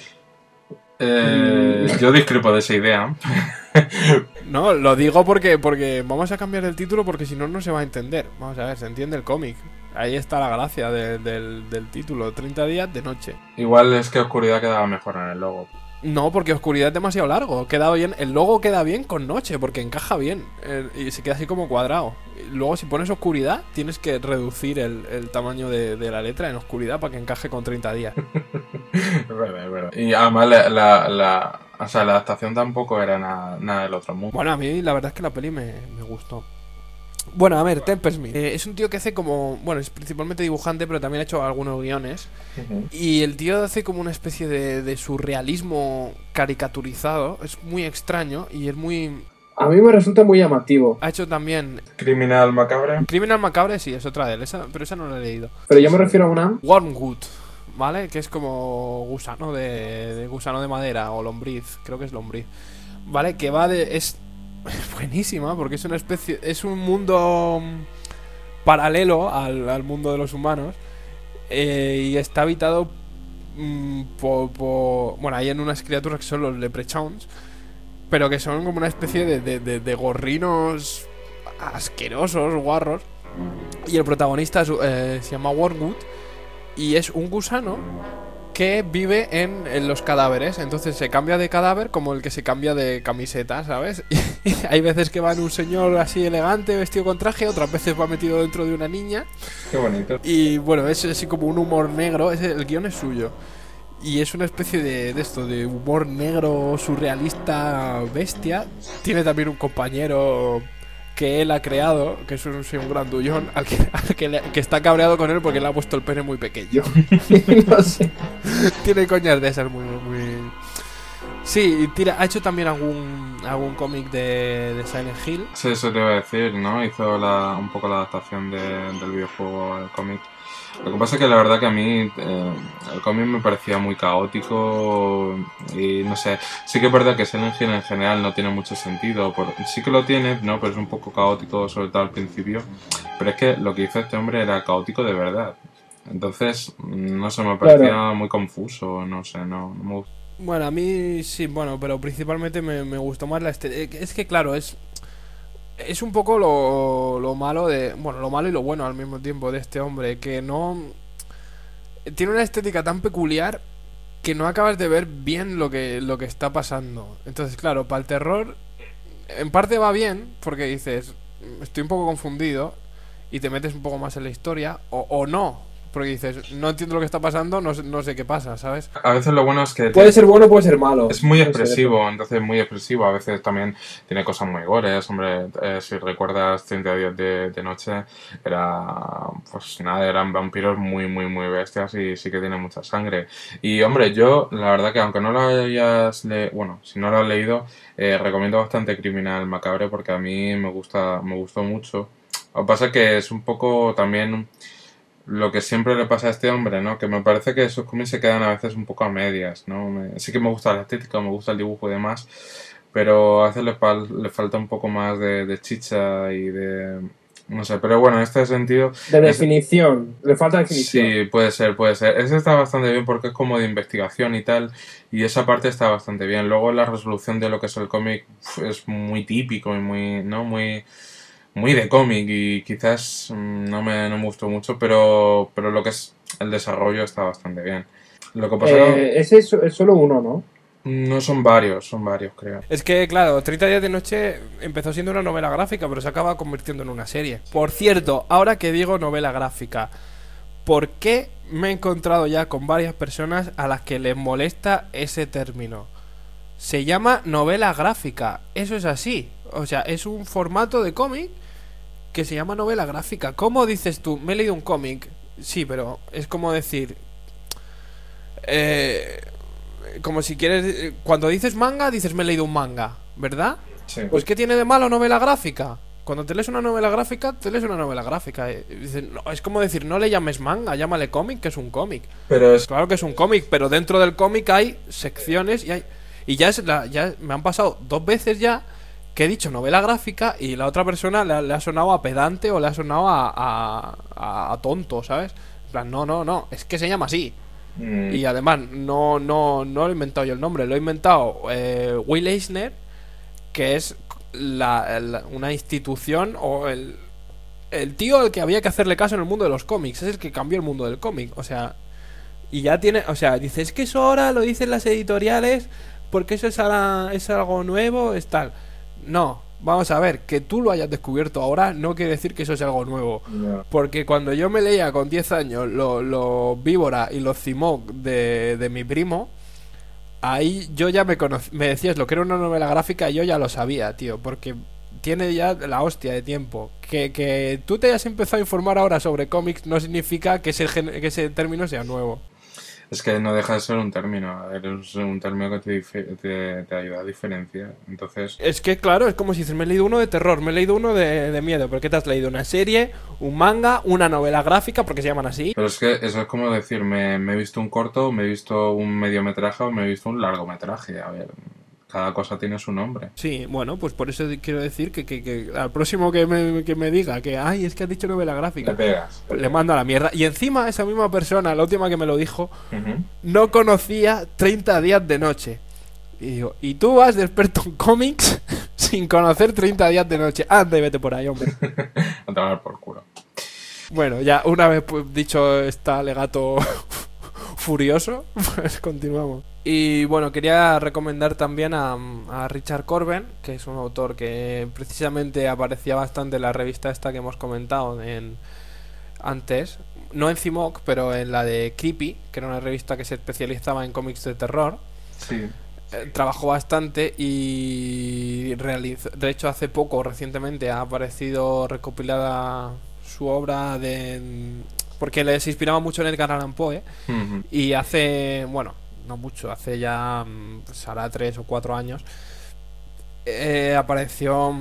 Yo discrepo de esa idea. No, lo digo porque vamos a cambiar el título porque si no, no se va a entender. Vamos a ver, se entiende el cómic. Ahí está la gracia del título, 30 días de noche. Igual es que oscuridad quedaba mejor en el logo. No, porque oscuridad es demasiado largo. Queda bien, el logo queda bien con noche porque encaja bien y se queda así como cuadrado. Luego si pones oscuridad tienes que reducir el tamaño de la letra en oscuridad para que encaje con 30 días. Es verdad. Y además la adaptación tampoco era nada del otro mundo. Bueno, a mí la verdad es que la peli me gustó. Bueno, a ver, Smith es un tío que hace como... Bueno, es principalmente dibujante, pero también ha hecho algunos guiones. Y el tío hace como una especie de surrealismo caricaturizado. Es muy extraño y es muy... A mí me resulta muy llamativo. Ha hecho también... Criminal Macabre. Criminal Macabre, sí, es otra de él, pero esa no la he leído. Pero yo me refiero a una... Wormwood, ¿vale? Que es como gusano de gusano de madera o lombriz, creo que es lombriz. ¿Vale? Que va de... Es buenísima porque es una especie... Es un mundo paralelo al mundo de los humanos y está habitado bueno, hay en unas criaturas que son los leprechauns, pero que son como una especie de gorrinos asquerosos, guarros. Y el protagonista se llama Wormwood y es un gusano que vive en los cadáveres. Entonces se cambia de cadáver como el que se cambia de camiseta, ¿sabes? Y hay veces que va en un señor así elegante, vestido con traje, otras veces va metido dentro de una niña. Qué bonito. Y bueno, es así como un humor negro. El guión es suyo. Y es una especie de humor negro surrealista bestia. Tiene también un compañero que él ha creado, que es un grandullón, que está cabreado con él porque le ha puesto el pene muy pequeño. No sé. Tiene coñas de esas muy... Sí, ha hecho también algún cómic de Silent Hill. Sí, eso te iba a decir, ¿no? Hizo un poco la adaptación del videojuego al cómic. Lo que pasa es que la verdad que a mí el cómic me parecía muy caótico y no sé, sí que es verdad que Silent Hill en general no tiene mucho sentido, sí que lo tiene, ¿no? Pero es un poco caótico sobre todo al principio, pero es que lo que hizo este hombre era caótico de verdad, entonces no sé, me parecía muy confuso, no sé, no me gusta. Bueno, a mí sí, bueno, pero principalmente me gustó más la estética. Es que claro, es un poco lo malo bueno, lo malo y lo bueno al mismo tiempo de este hombre, que no... Tiene una estética tan peculiar, que no acabas de ver bien lo que está pasando. Entonces, claro, para el terror, en parte va bien, porque dices, estoy un poco confundido, y te metes un poco más en la historia, o no, porque dices, no entiendo lo que está pasando, no sé qué pasa, ¿sabes? A veces lo bueno es que Puede ser bueno, puede ser malo. es muy Puede ser expresivo, entonces muy expresivo. A veces también tiene cosas muy gores, hombre. Si recuerdas 30 días de noche, pues nada, eran vampiros muy, muy, muy bestias y sí que tiene mucha sangre. Y hombre, yo, la verdad que aunque no lo hayas bueno, si no lo has leído, recomiendo bastante Criminal Macabre porque a mí me gustó mucho. Lo que pasa es que es un poco también lo que siempre le pasa a este hombre, ¿no? Que me parece que sus cómics se quedan a veces un poco a medias, ¿no? Sí que me gusta la estética, me gusta el dibujo y demás, pero a veces le falta un poco más de chicha y de... no sé, pero bueno, en este sentido... De definición, le falta definición. Sí, puede ser. Ese está bastante bien porque es como de investigación y tal, y esa parte está bastante bien. Luego la resolución de lo que es el cómic es muy típico y muy, ¿no? Muy de cómic y quizás no me gustó mucho, pero lo que es el desarrollo está bastante bien. Lo que pasa es solo uno, ¿no? no son varios creo. Es que, claro, 30 días de noche empezó siendo una novela gráfica, pero se acaba convirtiendo en una serie. Por cierto, ahora que digo novela gráfica, ¿por qué me he encontrado ya con varias personas a las que les molesta ese término? Se llama novela gráfica, eso es así. O sea, es un formato de cómic que se llama novela gráfica. ¿Cómo dices tú? Me he leído un cómic. Sí, pero es como decir... como si quieres... Cuando dices manga, dices me he leído un manga, ¿verdad? Sí. Pues ¿qué tiene de malo novela gráfica? Cuando te lees una novela gráfica, te lees una novela gráfica. No, es como decir, no le llames manga, llámale cómic, que es un cómic. Pero es... Claro que es un cómic, pero dentro del cómic hay secciones y ya me han pasado 2 veces ya que he dicho novela gráfica y la otra persona le ha sonado a pedante o le ha sonado a tonto, ¿sabes? En plan, no, es que se llama así. Y además no lo he inventado yo el nombre, lo he inventado Will Eisner, que es una institución o el tío al que había que hacerle caso en el mundo de los cómics. Es el que cambió el mundo del cómic, o sea, y ya tiene, o sea, dice, es que eso ahora lo dicen las editoriales porque eso es algo nuevo, es tal. No, vamos a ver, que tú lo hayas descubierto ahora no quiere decir que eso es algo nuevo. No. Porque cuando yo me leía con 10 años los Víbora y los Cimoc de mi primo, ahí yo ya me decías lo que era una novela gráfica y yo ya lo sabía, tío, porque tiene ya la hostia de tiempo. Que tú te hayas empezado a informar ahora sobre cómics no significa que ese término sea nuevo. Es que no deja de ser un término. Es un término que te ayuda a diferenciar. Entonces... Es que claro, es como si dices, me he leído uno de terror, me he leído uno de miedo. ¿Por qué te has leído una serie, un manga, una novela gráfica? Porque se llaman así. Pero es que eso es como decir, me he visto un corto, me he visto un mediometraje o me he visto un largometraje. A ver, cada cosa tiene su nombre. Sí, bueno, pues por eso quiero decir que al próximo que me diga que, ay, es que has dicho novela gráfica, Le pegas. le mando a la mierda. Y encima esa misma persona, la última que me lo dijo, Ujú. no conocía 30 días de noche. Y digo, ¿y tú vas de experto en cómics sin conocer 30 días de noche? Anda y vete por ahí, hombre. A tomar por culo. Bueno, ya una vez pues, dicho este alegato furioso, pues continuamos. Y bueno, quería recomendar también a Richard Corben, que es un autor que precisamente aparecía bastante en la revista esta que hemos comentado antes, no en Cimoc, pero en la de Creepy, que era una revista que se especializaba en cómics de terror. Sí. Trabajó bastante y realizó, de hecho hace poco, recientemente, ha aparecido recopilada su obra porque les inspiraba mucho en Edgar Allan Poe. Ujú. Y hace, bueno, no mucho, hace ya pues hará 3 o 4 años apareció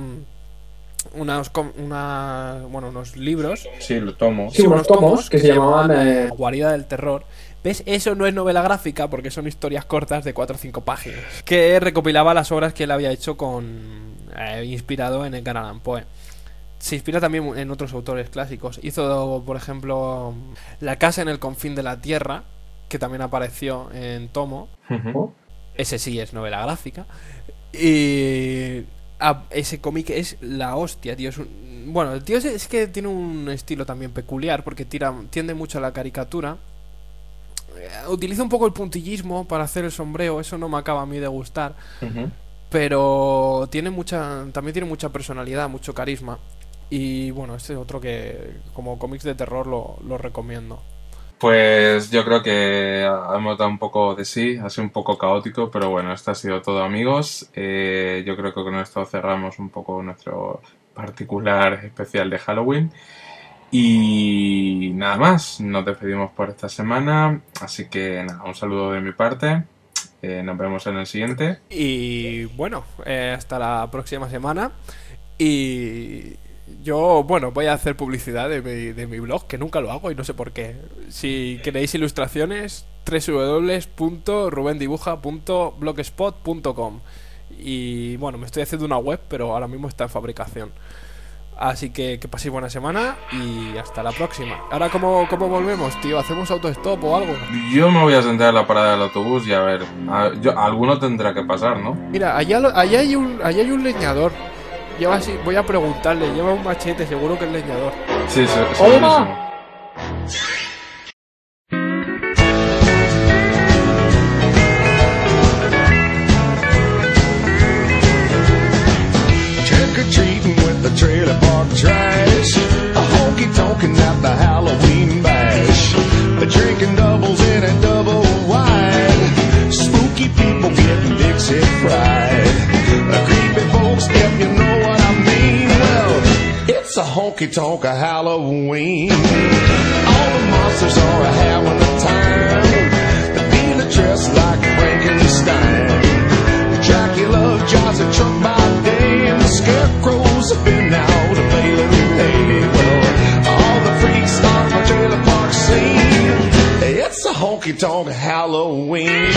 unos libros. Sí, lo tomo. Sí, unos tomos que se llamaban... La guarida del terror. ¿Ves? Eso no es novela gráfica porque son historias cortas de 4 o 5 páginas que recopilaba las obras que él había hecho inspirado en Edgar Allan Poe. Se inspira también en otros autores clásicos. Hizo, por ejemplo, La casa en el confín de la tierra, que también apareció en tomo. Ujú. Ese sí es novela gráfica. Y ese cómic es la hostia, tío. Bueno, el tío es que tiene un estilo también peculiar porque tiende mucho a la caricatura. utiliza un poco el puntillismo para hacer el sombreo. Eso no me acaba a mí de gustar. Ujú. Pero también tiene mucha personalidad, mucho carisma. Y bueno, este es otro que como cómics de terror lo recomiendo. Pues yo creo que hemos dado un poco de sí, ha sido un poco caótico, pero bueno, esto ha sido todo, amigos. Yo creo que con esto cerramos un poco nuestro particular especial de Halloween. Y nada más, nos despedimos por esta semana, así que nada, un saludo de mi parte, nos vemos en el siguiente. Y bueno, hasta la próxima semana. Y yo, bueno, voy a hacer publicidad de mi blog, que nunca lo hago y no sé por qué. Si queréis ilustraciones, www.rubendibuja.blogspot.com. Y bueno, me estoy haciendo una web, pero ahora mismo está en fabricación. Así que paséis buena semana y hasta la próxima. Ahora, ¿cómo volvemos, tío? ¿Hacemos autostop o algo? Yo me voy a sentar en la parada del autobús y a ver, alguno tendrá que pasar, ¿no? Mira, allá hay un leñador. Voy a preguntarle, lleva un machete, seguro que es leñador. Sí, segurísimo. Trick-or-treating with the trailer park trash, a honky-tonkin' at the Halloween bash, drinking doubles in a double wide, spooky people getting Dixie fried, creepy folks if you know what I mean. Well, it's a honky-tonk of Halloween. All the monsters are having a time, being dressed like Frankenstein. Dracula drives a truck by day, and the scarecrows have been out to Bela Day. Well, all the freaks on the trailer park scene. It's a honky-tonk Halloween.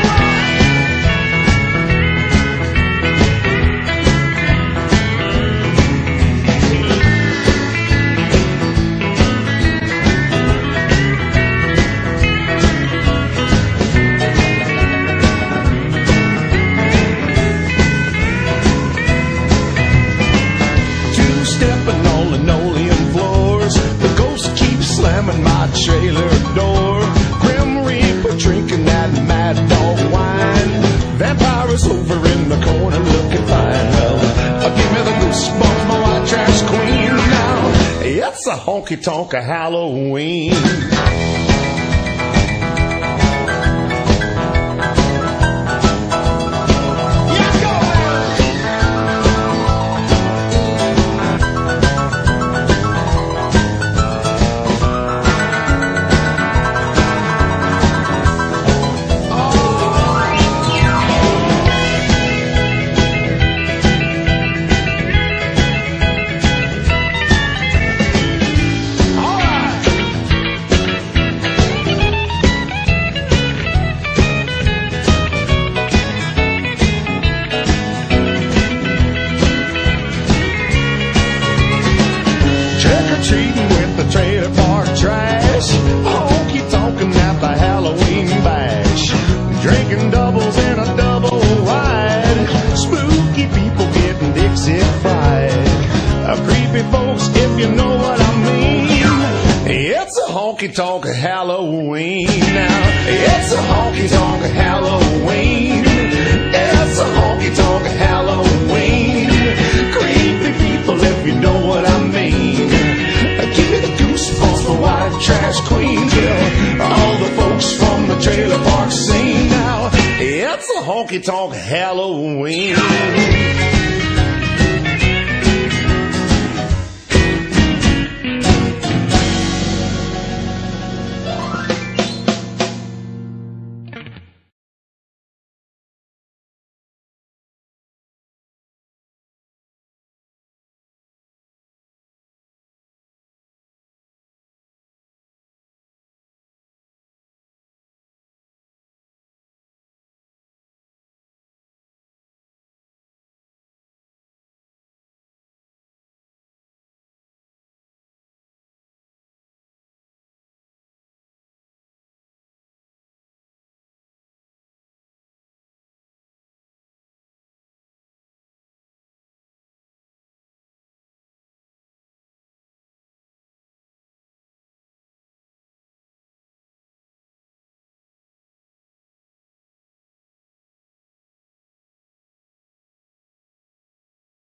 Stepping on linoleum floors, the ghost keeps slamming my trailer door. Grim Reaper drinking that mad dog wine. Vampires over in the corner looking fine. Well, give me the goosebumps, my white trash queen. Now, it's a honky-tonk of Halloween. Trick-or-treating with the trailer park trash, honky-tonkin' at the Halloween bash, drinking doubles in a double wide, spooky people getting Dixie fried, creepy folks if you know what I mean. It's a honky-tonk Halloween now. It's a honky-tonk Halloween. It's a honky-tonk Halloween. Creepy people if you know what I mean. Give me the goosebumps for white trash queens. Yeah, all the folks from the trailer park scene now. It's a honky-tonk Halloween.